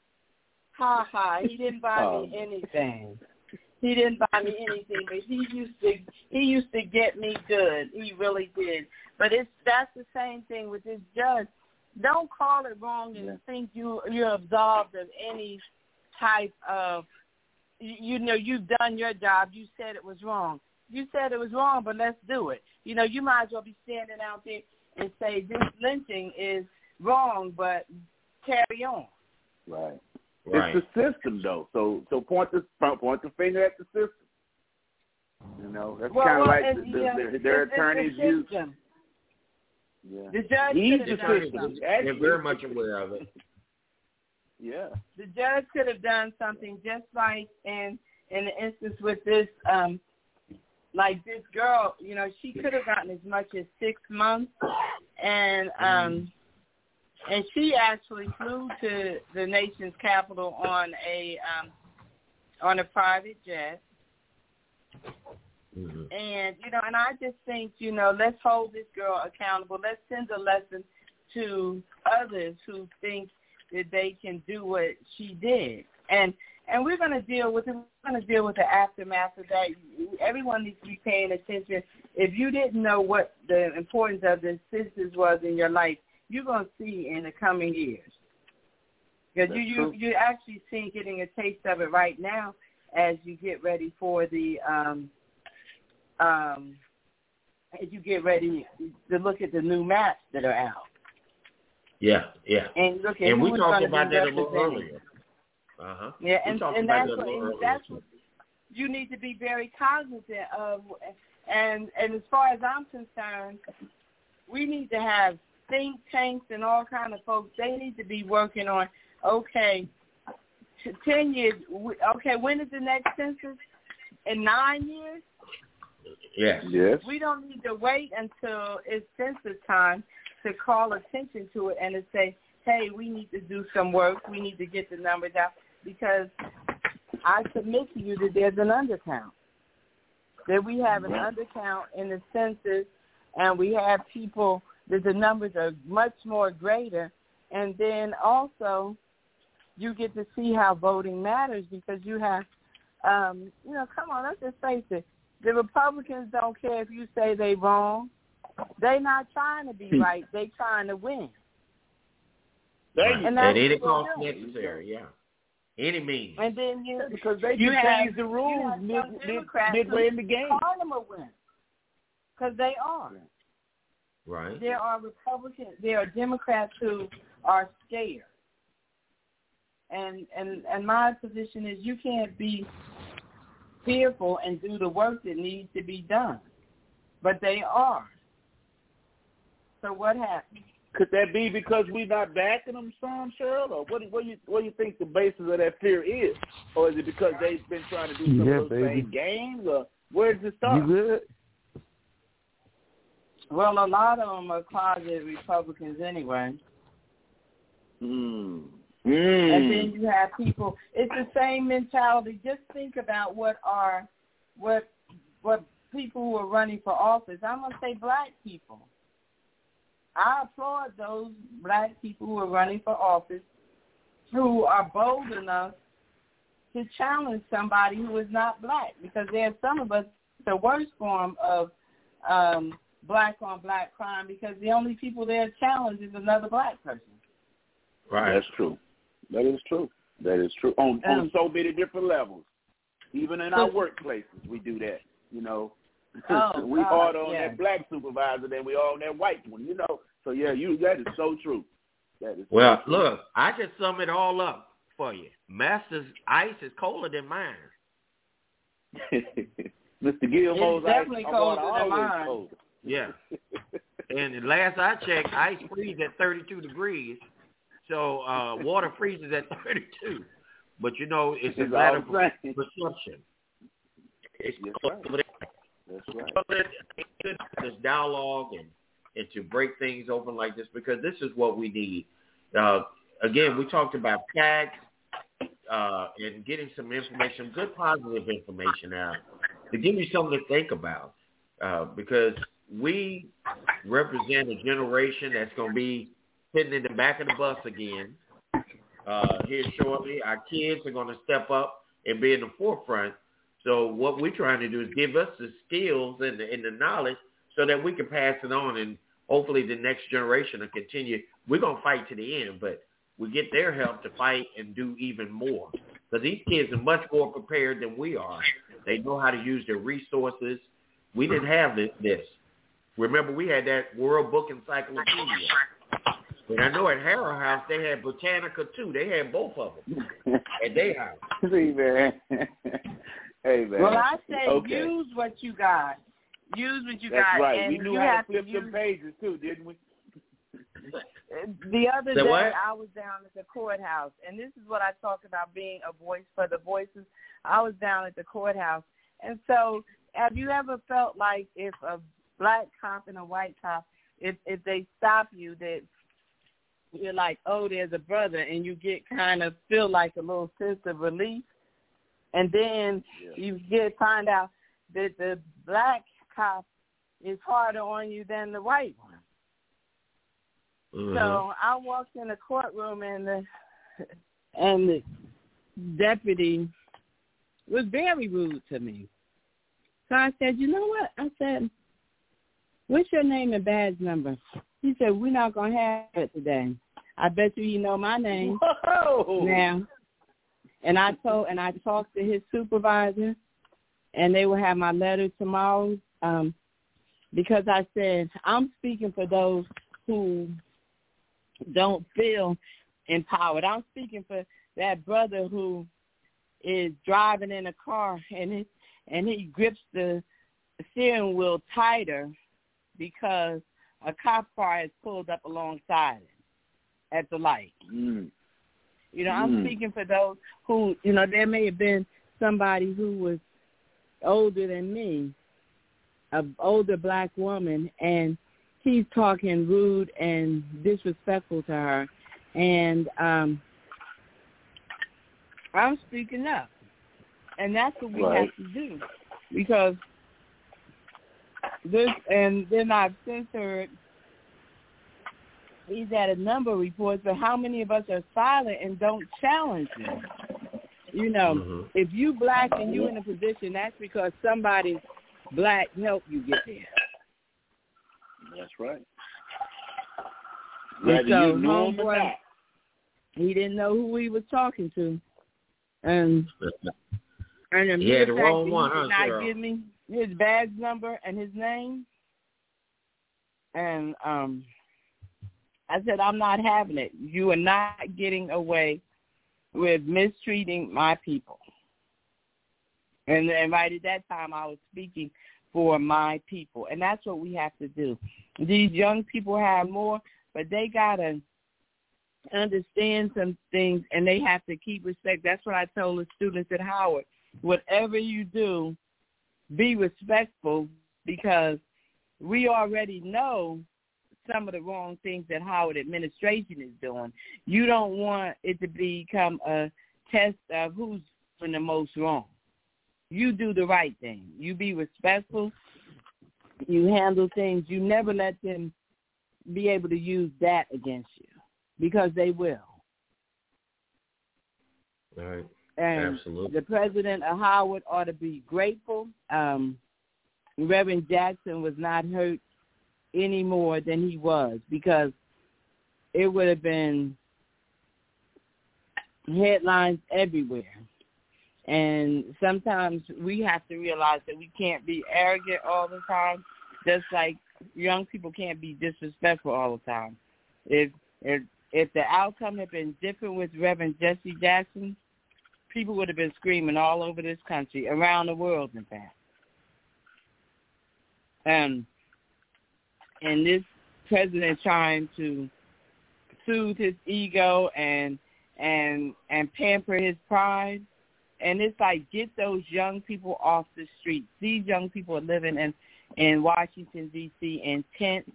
Ha ha! He didn't buy Oh. me anything. He didn't buy me anything, but he used to. He used to get me good. He really did. But it's that's the same thing with this judge. Don't call it wrong and Yeah. think you you're absolved of any type of. You, you know, you've done your job. You said it was wrong. You said it was wrong, but let's do it. You know, you might as well be standing out there and say this lynching is wrong, but carry on. Right. Right. It's the system, though. So so point the point the finger at the system. You know, that's Well, kind of well, like and, the, yeah, the, the, their it's, attorneys it's the use. system. Yeah. The judge He's could the have done system. something. They're very much aware of it. Yeah. The judge could have done something just like in in the instance with this, um, like this girl. You know, she could have gotten as much as six months, and um, and she actually flew to the nation's capital on a um, on a private jet. Mm-hmm. And, you know, and I just think, you know, let's hold this girl accountable. Let's send a lesson to others who think that they can do what she did. And and we're going to deal with it. We're going to deal with the aftermath of that. Everyone needs to be paying attention. If you didn't know what the importance of the sisters was in your life, you're going to see in the coming years. Because you, you, you're actually seeing, getting a taste of it right now as you get ready for the um, – Um, as you get ready to look at the new maps that are out. Yeah, yeah. And look at and we who's talked gonna about be that a little represented. earlier. Uh-huh. Yeah, we and, talked and about that's that a what, little and earlier. that's what you need to be very cognizant of. And and as far as I'm concerned, we need to have think tanks and all kind of folks. They need to be working on, okay, ten years. Okay, when is the next census? In nine years? Yes. Yes. We don't need to wait until it's census time to call attention to it and to say, hey, we need to do some work. We need to get the numbers out, because I submit to you that there's an undercount, that we have an undercount in the census, and we have people that the numbers are much more greater. And then also you get to see how voting matters, because you have, um, you know, come on, let's just face it. The Republicans don't care if you say they wrong. They're not trying to be right. They're trying to win. Right. And At that's any what cost they're doing. necessary, yeah. Any means. And then you, because they you can have, change the rules you have mid, some mid, Democrats midway in the game. calling them a win, because they are. Right. There are Republicans, there are Democrats who are scared. And and and my position is, you can't be fearful and do the work that needs to be done. But they are. So what happened? Could that be because we're not backing them some, Cheryl? Or what do what do you what do you think the basis of that fear is? Or is it because they've been trying to do some Yeah, of those baby. same games? Or where does it start? You good? Well, a lot of them are closet Republicans anyway. Mm. And Mm. then you have people. It's the same mentality. Just think about what are what what people who are running for office. I'm gonna say black people. I applaud those black people who are running for office, who are bold enough to challenge somebody who is not black, because there are some of us, the worst form of um, black on black crime, because the only people they're challenged is another black person. Right. That's true. That is true. That is true. On Um, on so many different levels. Even in our workplaces, we do that. You know, Oh, we God, harder on yeah. that black supervisor than we are on that white one. You know. So yeah, you that is so true. That is Well, so true. look, I just sum it all up for you. Master's ice is colder than mine. Mister Gilmore's It's definitely ice, colder water than always mine. colder. Yeah. And the last I checked, ice freezes at thirty-two degrees. So uh, water freezes at thirty-two. but you know, it's, it's a matter all of the perception. It's That's close right. over there. That's right. This dialogue and, and to break things open like this, because this is what we need. Uh, again, we talked about tax uh, and getting some information, good positive information out to give you something to think about, uh, because we represent a generation that's going to be sitting in the back of the bus again uh, here shortly. Our kids are going to step up and be in the forefront. So what we're trying to do is give us the skills and the, and the knowledge so that we can pass it on, and hopefully the next generation will continue. We're going to fight to the end, but we get their help to fight and do even more, because these kids are much more prepared than we are. They know how to use their resources. We didn't have this. this. Remember, we had that World Book Encyclopedia. And I know at Harrow House they had Britannica too. They had both of them at their house. See, man. Hey, man. Well, I say okay. use what you got. Use what you That's got. right. And we knew you how have to flip to them use... pages too, didn't we? The other Say day, what? I was down at the courthouse, and this is what I talk about being a voice for the voices. I was down at the courthouse, and so have you ever felt like if a black cop and a white cop, if if they stop you, that you're like, oh, there's a brother, and you get kind of feel like a little sense of relief, and then yeah. you get find out that the black cop is harder on you than the white one. Mm-hmm. So I walked in the courtroom, and the and the deputy was very rude to me. So I said, you know what? I said, what's your name and badge number? He said, we're not going to have it today. I bet you you know my name. Whoa. Now. And I told, and I talked to his supervisor, and they will have my letter tomorrow, um, because I said, I'm speaking for those who don't feel empowered. I'm speaking for that brother who is driving in a car, and it, and he grips the steering wheel tighter because a cop car is pulled up alongside it at the light. Mm. You know, I'm mm. speaking for those who, you know, there may have been somebody who was older than me, an older black woman, and he's talking rude and disrespectful to her. And um, I'm speaking up. And that's what we right. have to do. Because this, and then I've since heard he's had a number of reports, but how many of us are silent and don't challenge him? You know, mm-hmm. if you black and you in a position, that's because somebody black helped you get there. That's right. And so, you know him or homeboy, not. he didn't know who he was talking to. And, and the yeah, mere the fact wrong that one, he huh, did not Cheryl? give me his badge number and his name. And um, I said, I'm not having it. You are not getting away with mistreating my people. And, and right at that time, I was speaking for my people. And that's what we have to do. These young people have more, but they got to understand some things, and they have to keep respect. That's what I told the students at Howard. Whatever you do, be respectful, because we already know some of the wrong things that Howard administration is doing. You don't want it to become a test of who's doing the most wrong. You do the right thing. You be respectful. You handle things. You never let them be able to use that against you, because they will. All right. And absolutely. The president of Howard ought to be grateful. Um, Reverend Jackson was not hurt any more than he was, because it would have been headlines everywhere. And sometimes we have to realize that we can't be arrogant all the time, just like young people can't be disrespectful all the time. If if if the outcome had been different with Reverend Jesse Jackson, people would have been screaming all over this country, around the world, in fact. Um, and this president trying to soothe his ego and and and pamper his pride. And it's like, get those young people off the streets. These young people are living in, in Washington, D C in tents.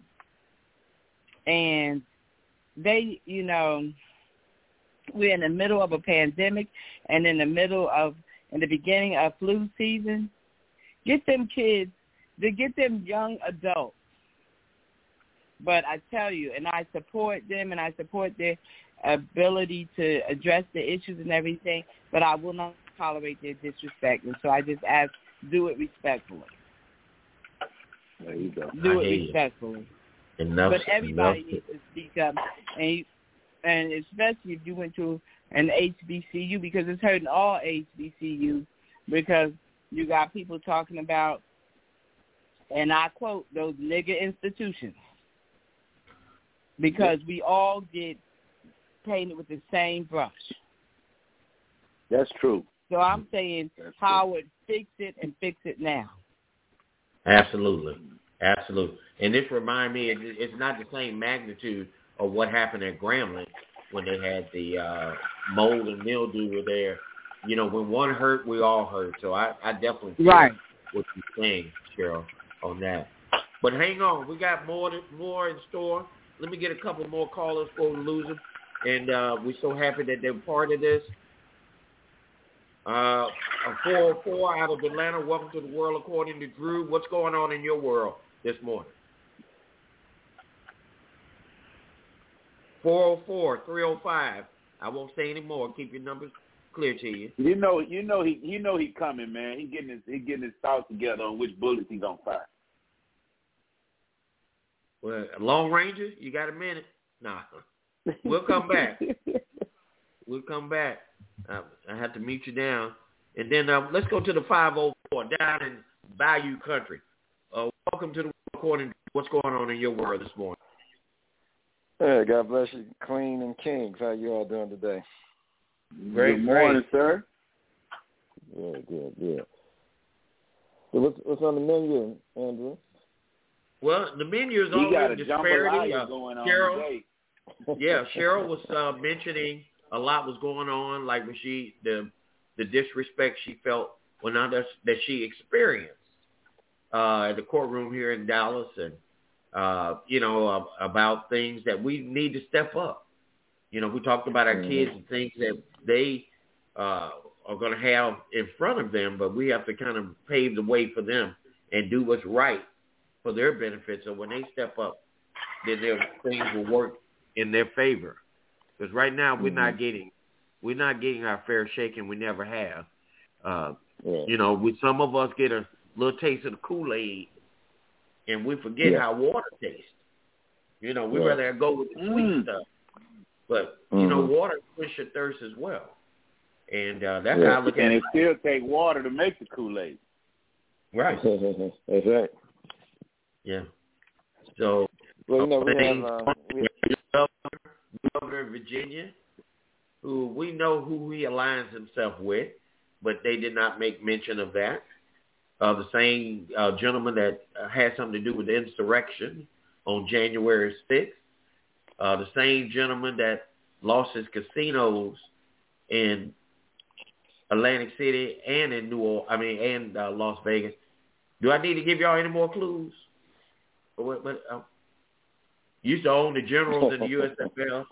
And they, you know, we're in the middle of a pandemic and in the middle of, in the beginning of flu season. Get them kids, to get them young adults. But I tell you, and I support them and I support their ability to address the issues and everything, but I will not tolerate their disrespect. And so I just ask, do it respectfully. There you go. Do I it respectfully. Enough, but everybody enough. needs to speak up, and, you, and especially if you went to an H B C U, because it's hurting all H B C Us, because you got people talking about, and I quote, those nigger institutions, because we all get painted with the same brush. That's true. So I'm saying, That's Howard, true. fix it and fix it now. Absolutely. Absolutely. And this remind me, it, it's not the same magnitude of what happened at Grambling when they had the uh, mold and mildew there. You know, when one hurt, we all hurt. So I, I definitely feel right. what you're saying, Cheryl, on that. But hang on. We got more to, more in store. Let me get a couple more callers before we lose them. And uh, we're so happy that they're part of this. Uh, four oh four out of Atlanta. Welcome to the World According to Drew. What's going on in your world this morning? four oh four, three oh five. I won't say any more. Keep your numbers clear to you. You know, you know he, you know he coming, man. He getting his, he getting his thoughts together on which bullets he gonna fire. Well, Long Ranger, you got a minute? Nah, we'll come back. We'll come back. Uh, I have to mute you down, and then uh, let's go to the five oh four down in Bayou Country. Uh, welcome to the recording. What's going on in your world this morning? Hey, God bless you, Queen and Kings. How you all doing today? Great, good morning, great. sir. Good, good, good. So what's, what's on the menu, Andrew? Well, the menu is We got always a disparity. jambalaya Uh, going on Cheryl, today. yeah, Cheryl was uh, mentioning a lot was going on, like when she the the disrespect she felt when well, that that she experienced uh, at the courtroom here in Dallas, and uh, you know uh, about things that we need to step up. You know, we talked about our mm-hmm. kids and things that they uh, are going to have in front of them, but we have to kind of pave the way for them and do what's right for their benefit. So when they step up, then their things will work in their favor. Because right now we're mm-hmm. not getting we're not getting our fair shake, and we never have. Uh, yeah. You know, we some of us get a little taste of the Kool-Aid, and we forget yeah. how water tastes. You know, we yeah. rather go with the sweet mm. stuff. But mm-hmm. you know, water quenches your thirst as well, and uh, that's yeah. how I look at and it. And it still take water to make the Kool-Aid. Right. That's right. Yeah. So, well, you know, we have, uh, we have Governor of Virginia, who we know who he aligns himself with, but they did not make mention of that. Uh, the same uh, gentleman that uh, had something to do with the insurrection on January sixth. Uh, the same gentleman that lost his casinos in Atlantic City and in New Orleans, I mean, and uh, Las Vegas. Do I need to give y'all any more clues? What, what, uh, used to own the Generals in the U S F L,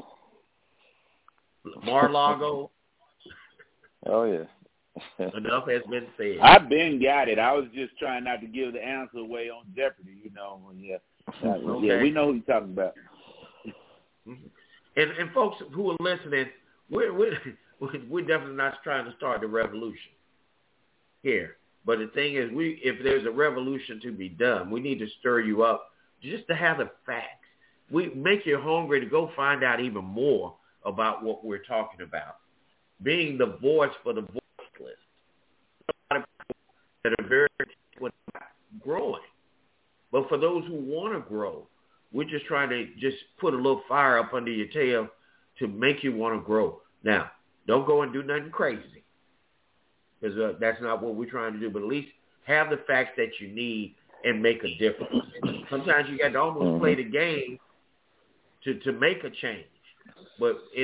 Mar-a-Lago. Oh, yeah. Enough has been said. I've been got it. I was just trying not to give the answer away on Jeopardy, you know. Yeah, okay. Yeah, we know who you're talking about. And and folks who are listening, we're we're we're definitely not trying to start the revolution here. But the thing is, we if there's a revolution to be done, we need to stir you up just to have the facts. We make you hungry to go find out even more about what we're talking about. Being the voice for the voiceless. A lot of people that are very growing. But for those who want to grow, we're just trying to just put a little fire up under your tail to make you want to grow. Now, don't go and do nothing crazy, because uh, that's not what we're trying to do. But at least have the facts that you need and make a difference. Sometimes you got to almost play the game to, to make a change. But in the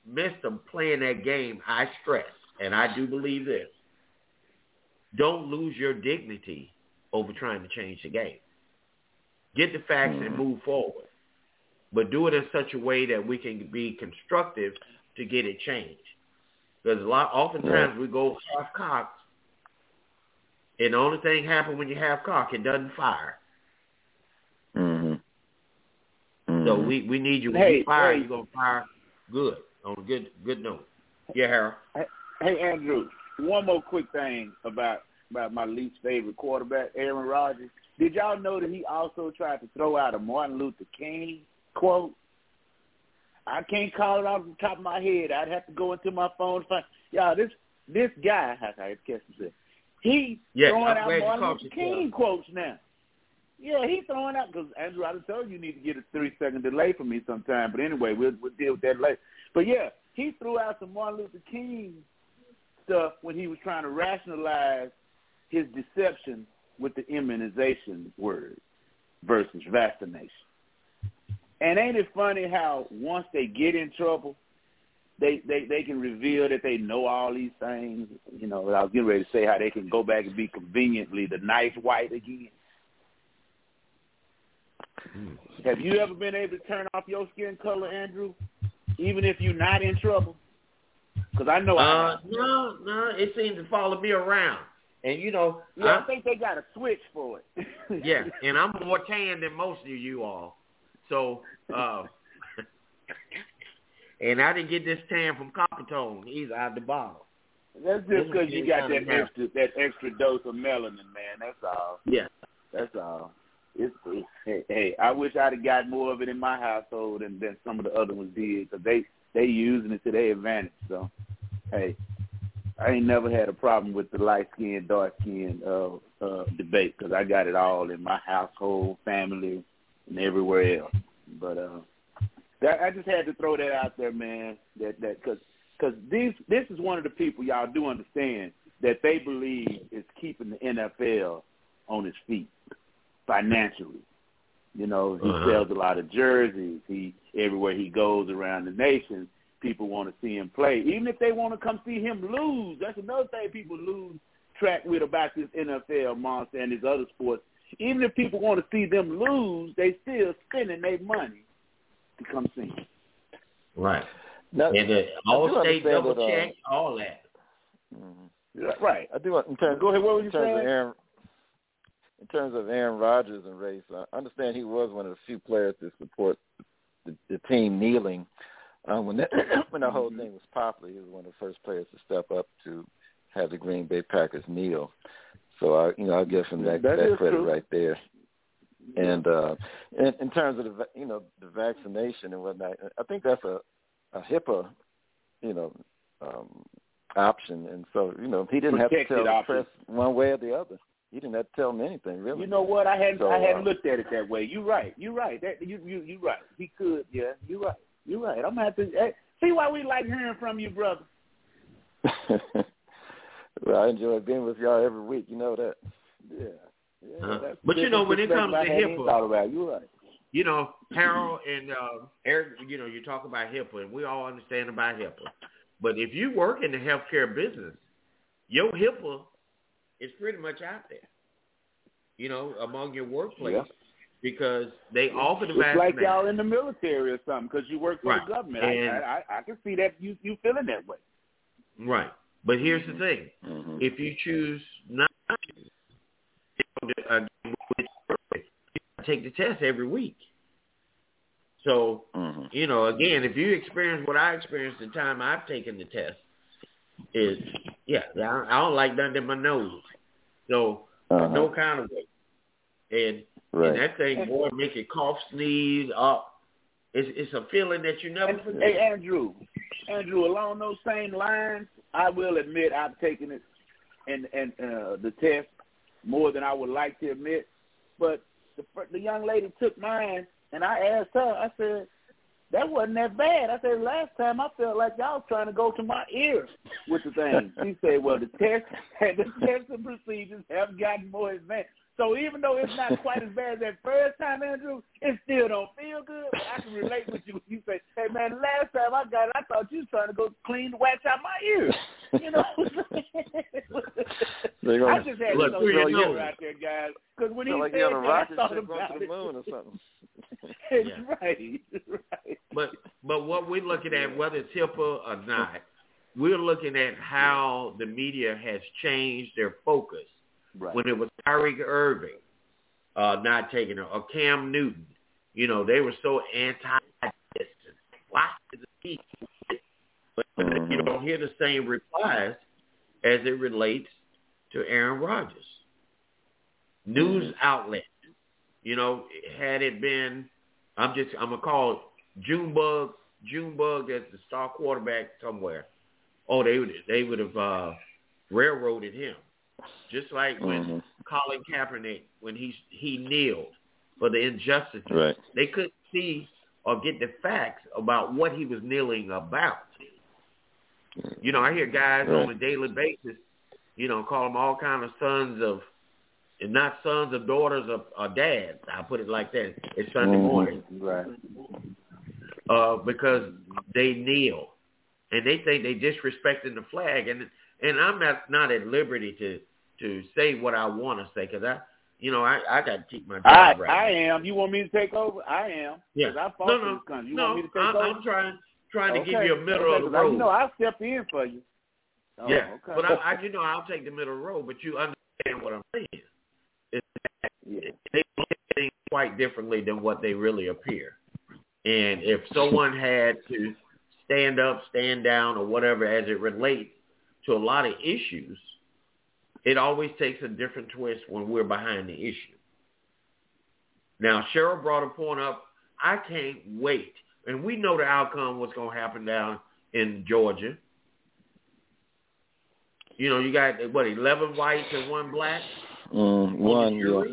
midst of playing that game, I stress, and I do believe this, don't lose your dignity over trying to change the game. Get the facts mm-hmm. and move forward. But do it in such a way that we can be constructive to get it changed. Because a lot, oftentimes yeah. we go half-cocked, and the only thing happens when you half-cocked, it doesn't fire. Mm-hmm. Mm-hmm. So we, we need you. When hey, you fire, hey. you're going to fire good, on a good, good note. Yeah, Harold. Hey, Andrew, one more quick thing about, about my least favorite quarterback, Aaron Rodgers. Did y'all know that he also tried to throw out a Martin Luther King quote? I can't call it off the top of my head. I'd have to go into my phone and find. Y'all, this this guy, I I catch him. He's yes, throwing I'm out Martin Luther King yourself. quotes now. Yeah, he's throwing out because Andrew, I done told you you need to get a three second delay from me sometime. But anyway, we'll we'll deal with that later. But yeah, he threw out some Martin Luther King stuff when he was trying to rationalize his deception with the immunization word versus vaccination. And ain't it funny how once they get in trouble, they, they, they can reveal that they know all these things. You know, I was getting ready to say how they can go back and be conveniently the nice white again. Mm. Have you ever been able to turn off your skin color, Andrew, even if you're not in trouble? Because I know uh, I have. No, no, it seems to follow me around. And, you know. Yeah, I, I think they got a switch for it. Yeah, and I'm more tan than most of you all. So, uh, and I didn't get this tan from Coppertone. He's out of the bottle. That's just because you got that extra that extra dose of melanin, man. That's all. Yeah, that's all. It's, it's hey, hey, I wish I'd have got more of it in my household than, than some of the other ones did, because they they using it to their advantage. So, hey, I ain't never had a problem with the light skin, dark skin uh, uh, debate, because I got it all in my household, family, and everywhere else. But uh, that, I just had to throw that out there, man. That that because because this this is one of the people, y'all do understand, that they believe is keeping the N F L on its feet financially. You know, he uh-huh. sells a lot of jerseys. He everywhere he goes around the nation, people want to see him play, even if they want to come see him lose. That's another thing people lose track with about this N F L monster and these other sports. Even if people want to see them lose, they still spending their money to come see them. Right. Now, and the all state double that, check, uh, all that. Mm-hmm. Right. I do. In terms, Go ahead. What were you in terms saying? Of Aaron, in terms of Aaron Rodgers and race, I understand he was one of the few players to support the, the team kneeling um, when that when the whole thing was popular. He was one of the first players to step up to have the Green Bay Packers kneel. So I, you know, I'll give him that, that, that credit true. right there. And uh, in, in terms of the, you know, the vaccination and whatnot, I think that's a, a HIPAA, you know, um, option. And so, you know, he didn't Protected have to tell option. the press one way or the other. He didn't have to tell them anything, really. You know what? I hadn't so, I hadn't uh, looked at it that way. You're right. You're right. That you you you right. He could. Yeah. You're right. You're right. I'm gonna have to hey, see why we like hearing from you, brother. Well, I enjoy being with y'all every week. You know that. Yeah. yeah uh, but you know, when it comes to HIPAA, you're right. You know, Harold and uh, Eric, you know, you talk about HIPAA, and we all understand about HIPAA. But if you work in the healthcare business, your HIPAA is pretty much out there, you know, among your workplace, yeah. because they offer the it's vaccination. It's like y'all in the military or something, because you work for right. the government. And, I, I, I can see that you you feeling that way. Right. But here's the thing. Mm-hmm. If you choose not to uh, take the test every week. So, mm-hmm. you know, again, if you experience what I experienced the time I've taken the test, is, yeah, I don't like nothing in my nose. So, uh-huh. no kind of way. And, right. and that thing, boy, make you cough, sneeze, up. It's, it's a feeling that you never forget. Hey, Andrew, Andrew, along those same lines, I will admit I've taken it and and uh, the test more than I would like to admit. But the, the young lady took mine, and I asked her, I said, that wasn't that bad. I said, last time I felt like y'all was trying to go to my ears with the thing. She said, well, the test, the tests and procedures have gotten more advanced. So even though it's not quite as bad as that first time, Andrew, it still don't feel good. But I can relate with you when you say, hey, man, the last time I got it, I thought you was trying to go clean the wax out my ears. You know? I just had look, to throw you you know, out there, guys. Because when he like said you're that, on a I rocket thought ship going about to the it. moon or something. It's Yeah. right. right. But but what we're looking at, whether it's HIPAA or not, we're looking at how the media has changed their focus. Right. When it was Kyrie Irving uh, not taking it, or Cam Newton, you know, they were so anti-this. Why is it? But Mm-hmm. you don't hear the same replies as it relates to Aaron Rodgers. News Mm-hmm. outlets, you know, had it been, I'm just, I'm gonna call it Junebug, Junebug as the star quarterback somewhere. Oh, they would, they would have uh, railroaded him, just like when Mm-hmm. Colin Kaepernick, when he he kneeled for the injustice. Right. They couldn't see or get the facts about what he was kneeling about. You know, I hear guys right. on a daily basis, you know, call them all kind of sons of, and not sons of daughters of or dads. I'll put it like that. It's Sunday Mm-hmm. morning. Right. Uh, because they kneel. And they think they disrespecting the flag. And and I'm not, not at liberty to, to say what I want to say because I, you know, I, I got to keep my job I, right. I am. You want me to take over? I am. Yeah. I fought No, for no, this country. You no. want me to take I'm, over? I'm trying trying to okay. give you a middle okay, of the road. You know, I'll step in for you. Oh, yeah. Okay. But I, I, you know, I'll take the middle of the road. But you understand what I'm saying. It's that yeah. they look at things quite differently than what they really appear. And if someone had to stand up, stand down, or whatever as it relates to a lot of issues, it always takes a different twist when we're behind the issue. Now, Cheryl brought a point up. I can't wait. And we know the outcome, what's going to happen down in Georgia. You know, you got, what, eleven whites and one black? Mm, one, yeah.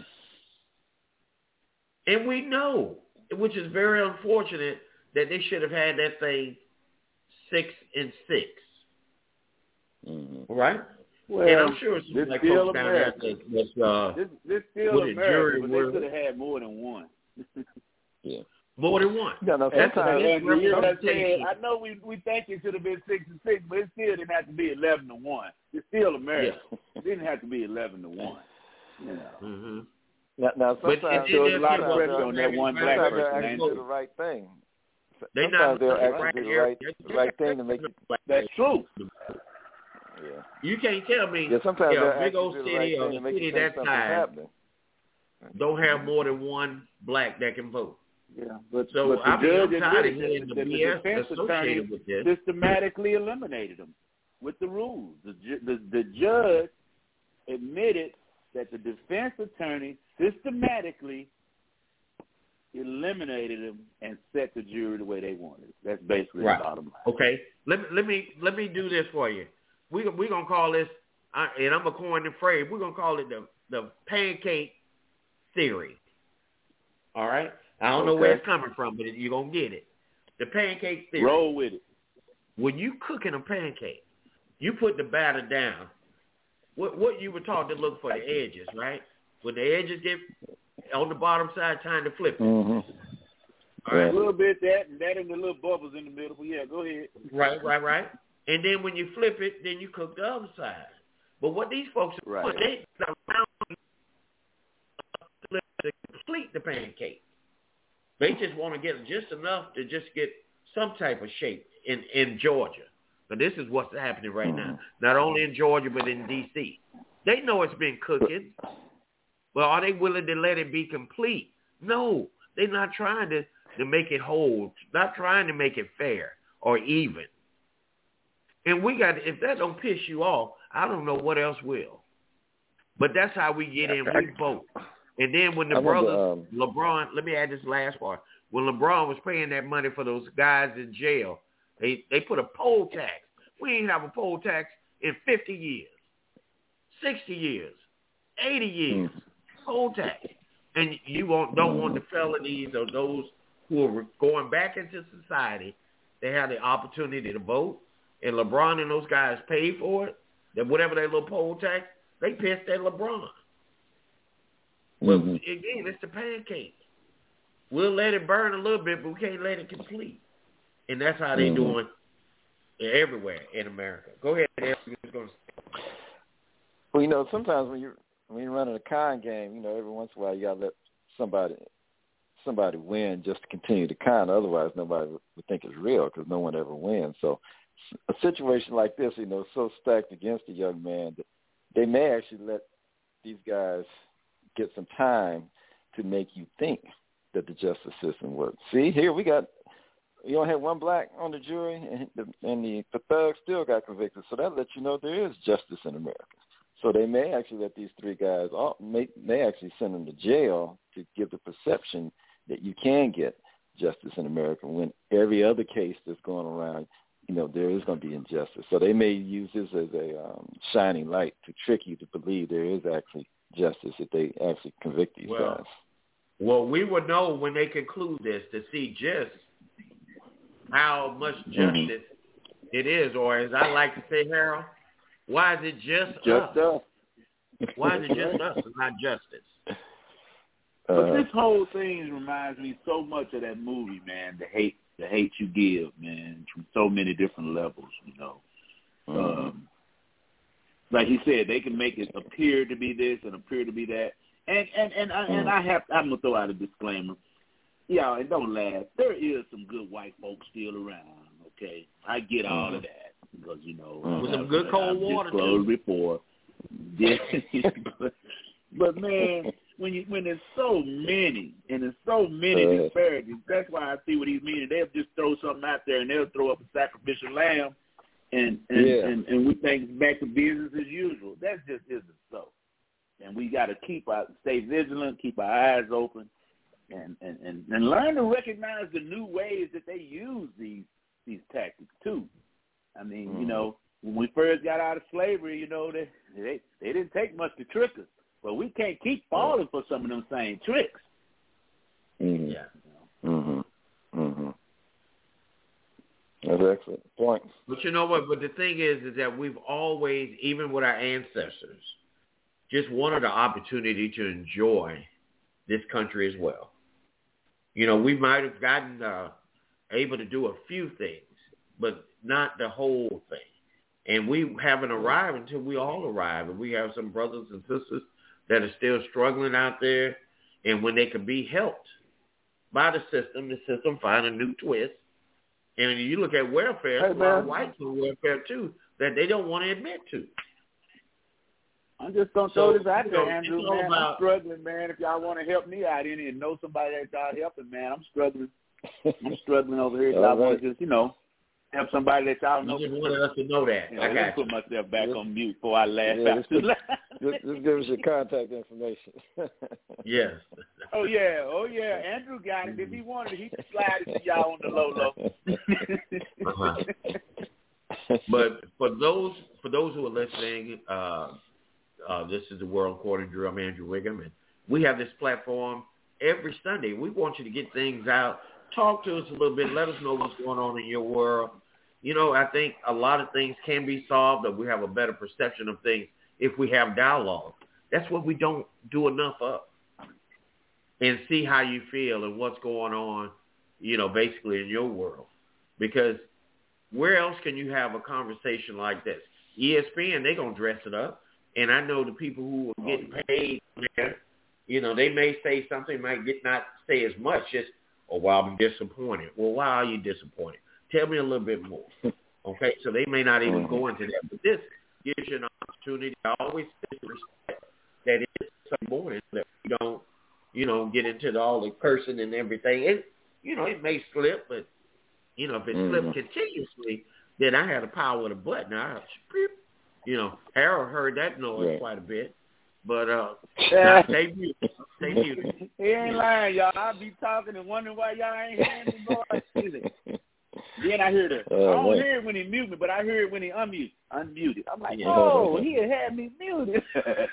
And we know, which is very unfortunate, that they should have had that thing six and six. Mm-hmm. Right? Well, and I'm sure some this like still folks down there America. that, that, uh, This, this still what is America, jury but word? they could have had more than one. Yeah. More than one. Yeah, no, That's what sometimes, Andrew, you know what I said? representation. I know we we think it should have been six and six, but it still didn't have to be eleven to one. It's still America. Yeah. It didn't have to be eleven to one. You know. Mm-hmm. Now, now But sometimes it- So it there's a lot of just- pressure on that one black sometimes they'll person. actually ain't do there? the right thing. They Sometimes not they'll right actually do the here. right, the right thing to make you. That's true. Yeah. You can't tell me Yeah, sometimes yeah, they'll a big actually old do the city right or thing a to make city you think that something's size happening. don't have more than one black that can vote. Yeah, but, So but the I mean, judge I'm tired of admitted hearing that the the B S defense attorney associated with this. systematically eliminated them with the rules. The, ju- the the judge admitted that the defense attorney systematically eliminated them and set the jury the way they wanted. That's basically Right. the bottom line. Okay, let me let me let me do this for you. We we gonna call this, uh, and I'm gonna coin the phrase. We're gonna call it the the pancake theory. All right. I don't know where Okay. it's coming from, but you're gonna get it. The pancake theory. Roll with it. When you cooking a pancake, you put the batter down. What what you were taught to look for the edges, right? When the edges get on the bottom side, time to flip it. Mm-hmm. All right. A little bit that and that and the little bubbles in the middle. But yeah, go ahead. Right, right, right. And then when you flip it, then you cook the other side. But what these folks are Right. doing, they allow to complete the pancake. They just want to get just enough to just get some type of shape in, in Georgia. But this is what's happening right now. Not only in Georgia, but in D C. They know it's been cooking. But are they willing to let it be complete? No. They're not trying to, to make it whole. Not trying to make it fair or even. And we got, if that don't piss you off, I don't know what else will. But that's how we get in. We vote. And then when the I brothers, remember, um, LeBron, let me add this last part. When LeBron was paying that money for those guys in jail, they, they put a poll tax. We ain't have a poll tax in fifty years, sixty years, eighty years, poll tax. And you won't, don't want the felonies or those who are going back into society, they have the opportunity to vote, and LeBron and those guys pay for it. That whatever their little poll tax, they pissed at LeBron. But Mm-hmm. again, it's the pancake. We'll let it burn a little bit, but we can't let it complete. And that's how they're Mm-hmm. doing everywhere in America. Go ahead, Eric. You was gonna say. Well, you know, sometimes when you're when you're running a con game, you know, every once in a while you gotta let somebody somebody win just to continue the con. Otherwise, nobody would think it's real because no one ever wins. So, a situation like this, you know, so stacked against the young man that they may actually let these guys get some time to make you think that the justice system works. See, here we got, you only had one black on the jury, and the, and the, the thug still got convicted. So that lets you know there is justice in America. So they may actually let these three guys off, may, may actually send them to jail to give the perception that you can get justice in America when every other case that's going around, you know, there is going to be injustice. So they may use this as a um, shining light to trick you to believe there is actually justice if they actually convict these well, guys. Well, we will know when they conclude this to see just how much justice mm-hmm. it is, or as I like to say, Harold, why is it just, just us? us? Why is it just us and not justice? But Uh, this whole thing reminds me so much of that movie, man, The Hate The Hate You Give, man, from so many different levels, you know. mm-hmm. Um, like he said, they can make it appear to be this and appear to be that. And and and I, and I have I'm gonna throw out a disclaimer, y'all, and don't laugh. There is some good white folks still around. Okay, I get all mm-hmm. of that because you know mm-hmm. with some good cold I've water disclosed too. before. Yeah, but, but man, when you when there's so many and there's so many uh, disparities, that's why I see what he's meaning. They'll just throw something out there and they'll throw up a sacrificial lamb, and and yeah. and, and we think it's back to business as usual. That just isn't so. And we got to keep our stay vigilant, keep our eyes open, and, and, and, and learn to recognize the new ways that they use these these tactics too. I mean, mm-hmm. you know, when we first got out of slavery, you know, they they they didn't take much to trick us, but we can't keep falling for some of them same tricks. Mm-hmm. Yeah. Mm-hmm. Mm-hmm. That's an excellent point. But you know what? But the thing is, is that we've always, even with our ancestors, just wanted the opportunity to enjoy this country as well. You know, we might have gotten uh, able to do a few things, but not the whole thing. And we haven't arrived until we all arrive. And we have some brothers and sisters that are still struggling out there. And when they can be helped by the system, the system find a new twist. And you look at welfare, hey, a lot of whites on welfare too, that they don't want to admit to. I'm just going to So, throw this out you there, know, Andrew, it's all man. about- I'm struggling, man. If y'all want to help me out in it and know somebody that y'all helping, man, I'm struggling. I'm struggling over here. So I want to just, you know, help somebody that y'all know. You just wanted us to know that. You know, I let got me put you. myself back Just- on mute before I laugh yeah, out just, too put, loud. just, just give us your contact information. Yes. Oh, yeah. Oh, yeah. Andrew got it. If he wanted, he could slide it to y'all on the low-low. Uh-huh. But for those for those who are listening, uh, uh, this is the World According to Drew. I'm Andrew Wiggum, and we have this platform every Sunday. We want you to get things out. Talk to us a little bit. Let us know what's going on in your world. You know, I think a lot of things can be solved, or we have a better perception of things if we have dialogue. That's what we don't do enough of. And see how you feel and what's going on, you know, basically in your world. Because where else can you have a conversation like this? E S P N, they're going to dress it up. And I know the people who are getting paid there, you know, they may say something, might get not say as much as, oh, well, I'm disappointed. Well, why are you disappointed? Tell me a little bit more. Okay, so they may not even go into that. But this gives you an opportunity. I always respect that it's some more that we don't, you know, get into the, all the cursing and everything. It, you know, it may slip, but, you know, if it mm-hmm. slips continuously, then I had the power of the button. I, you know, Harold heard that noise right. quite a bit. But uh, now stay muted. Stay muted. He ain't lying, y'all. I be talking and wondering why y'all ain't hearing me voice either. Then I hear the, oh, I don't man. hear it when he mute me, but I hear it when he unmute, unmuted. I'm like, Yeah. oh, he had had me muted.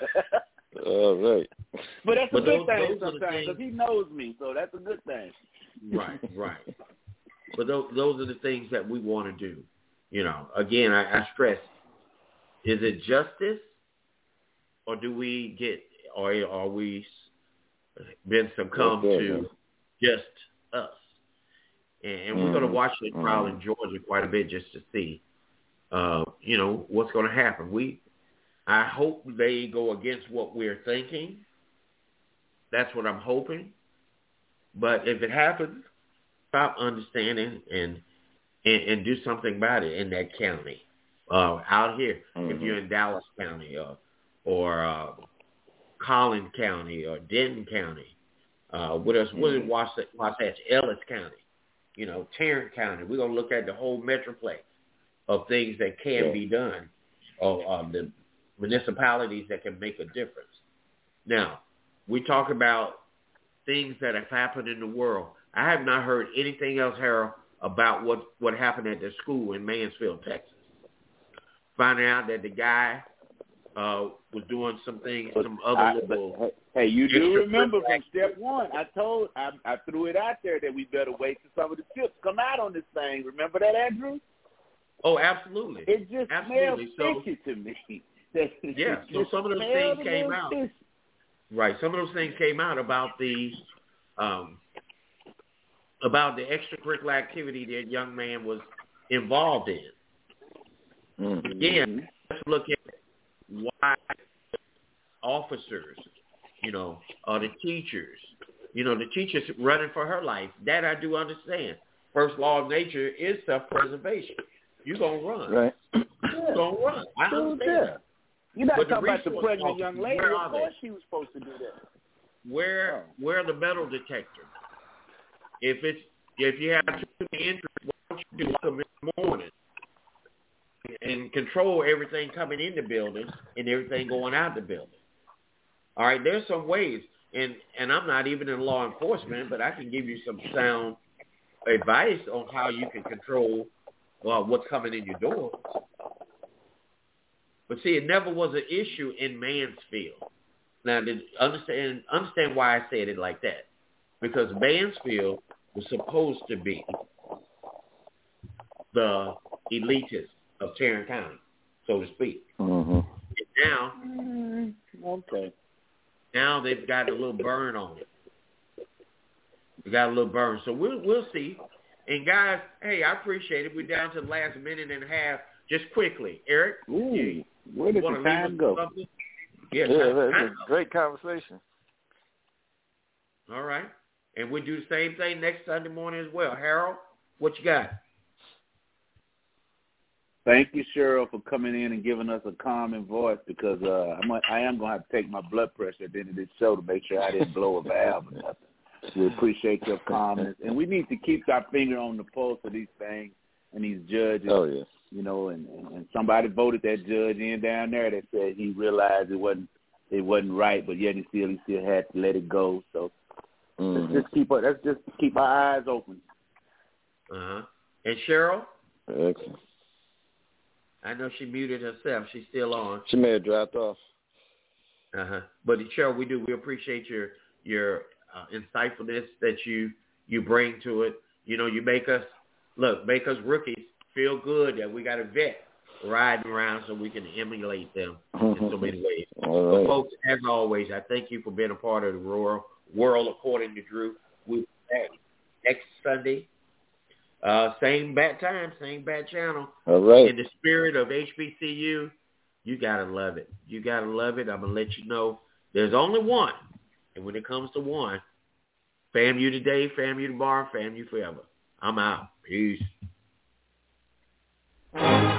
All right. But that's But a good those- thing those are the sometimes things- because he knows me, so that's a good thing. Right, right. But those, those are the things that we want to do. You know, again, I, I stress, is it justice or do we get, or are we been succumb okay, to man. just us? And, and we're mm-hmm. going to watch the trial mm-hmm. in Georgia quite a bit just to see, uh, you know, what's going to happen. We, I hope they go against what we're thinking. That's what I'm hoping. But if it happens, stop understanding and and, and do something about it in that county. Uh, out here, mm-hmm. if you're in Dallas County or or uh, Collin County or Denton County, uh, what else? Mm-hmm. What is Wasatch, Wasatch, Ellis County? You know, Tarrant County. We're gonna look at the whole metroplex of things that can yeah. be done, or um, the municipalities that can make a difference. Now, we talk about things that have happened in the world. I have not heard anything else, Harold, about what, what happened at the school in Mansfield, Texas. Finding out that the guy uh, was doing some things, some other I, little... But, hey, you do remember from step one, I told, I, I threw it out there that we better wait till some of the chips come out on this thing. Remember that, Andrew? Oh, absolutely. It just absolutely. smelled fishy so, to me. Yeah, so some of those things came out. Fishy. Right, some of those things came out about the um, about the extracurricular activity that young man was involved in. Mm-hmm. Again, let's look at why officers, you know, or the teachers, you know, the teachers running for her life. That I do understand. First law of nature is self-preservation. You're gonna run. Right. You're gonna run. I understand. Yeah. You're not but talking the about the pregnant young lady. Of course she was supposed to do that. Where oh. where are the metal detectors? If it's if you have too many entries, why don't you do them in the morning and control everything coming in the building and everything going out the building? All right, there's some ways, and and I'm not even in law enforcement, but I can give you some sound advice on how you can control well, what's coming in your door. But see, it never was an issue in Mansfield. Now, understand understand why I said it like that. Because Mansfield was supposed to be the elitist of Tarrant County, so to speak. Mm-hmm. And now, mm-hmm. okay. now they've got a little burn on it. They got a little burn. So we'll we'll see. And guys, hey, I appreciate it. We're down to the last minute and a half. Just quickly, Eric. Ooh, you, where did you the time go? Something? Yeah, yeah that's a great conversation. All right. And we do the same thing next Sunday morning as well. Harold, what you got? Thank you, Cheryl, for coming in and giving us a calming voice because uh, I'm, I am going to have to take my blood pressure at the end of this show to make sure I didn't blow a valve or nothing. We appreciate your calmness. And we need to keep our finger on the pulse of these things and these judges. Oh, yes. You know, and, and, and somebody voted that judge in down there that said he realized it wasn't it wasn't right, but yet he still he still had to let it go. So mm-hmm. let's just keep let's just keep our eyes open. Uh huh. And Cheryl? Excellent. I know she muted herself. She's still on. She may have dropped off. Uh huh. But Cheryl, we do we appreciate your your uh, insightfulness that you you bring to it. You know, you make us look make us rookies feel good that we got a vet riding around so we can emulate them in so many ways. All right. So, folks, as always, I thank you for being a part of the Royal World According to Drew. We'll be back next Sunday. Uh, same bat time, same bat channel. All right. In the spirit of H B C U, you got to love it. You got to love it. I'm going to let you know there's only one. And when it comes to one, FAMU today, FAMU tomorrow, FAMU forever. I'm out. Peace.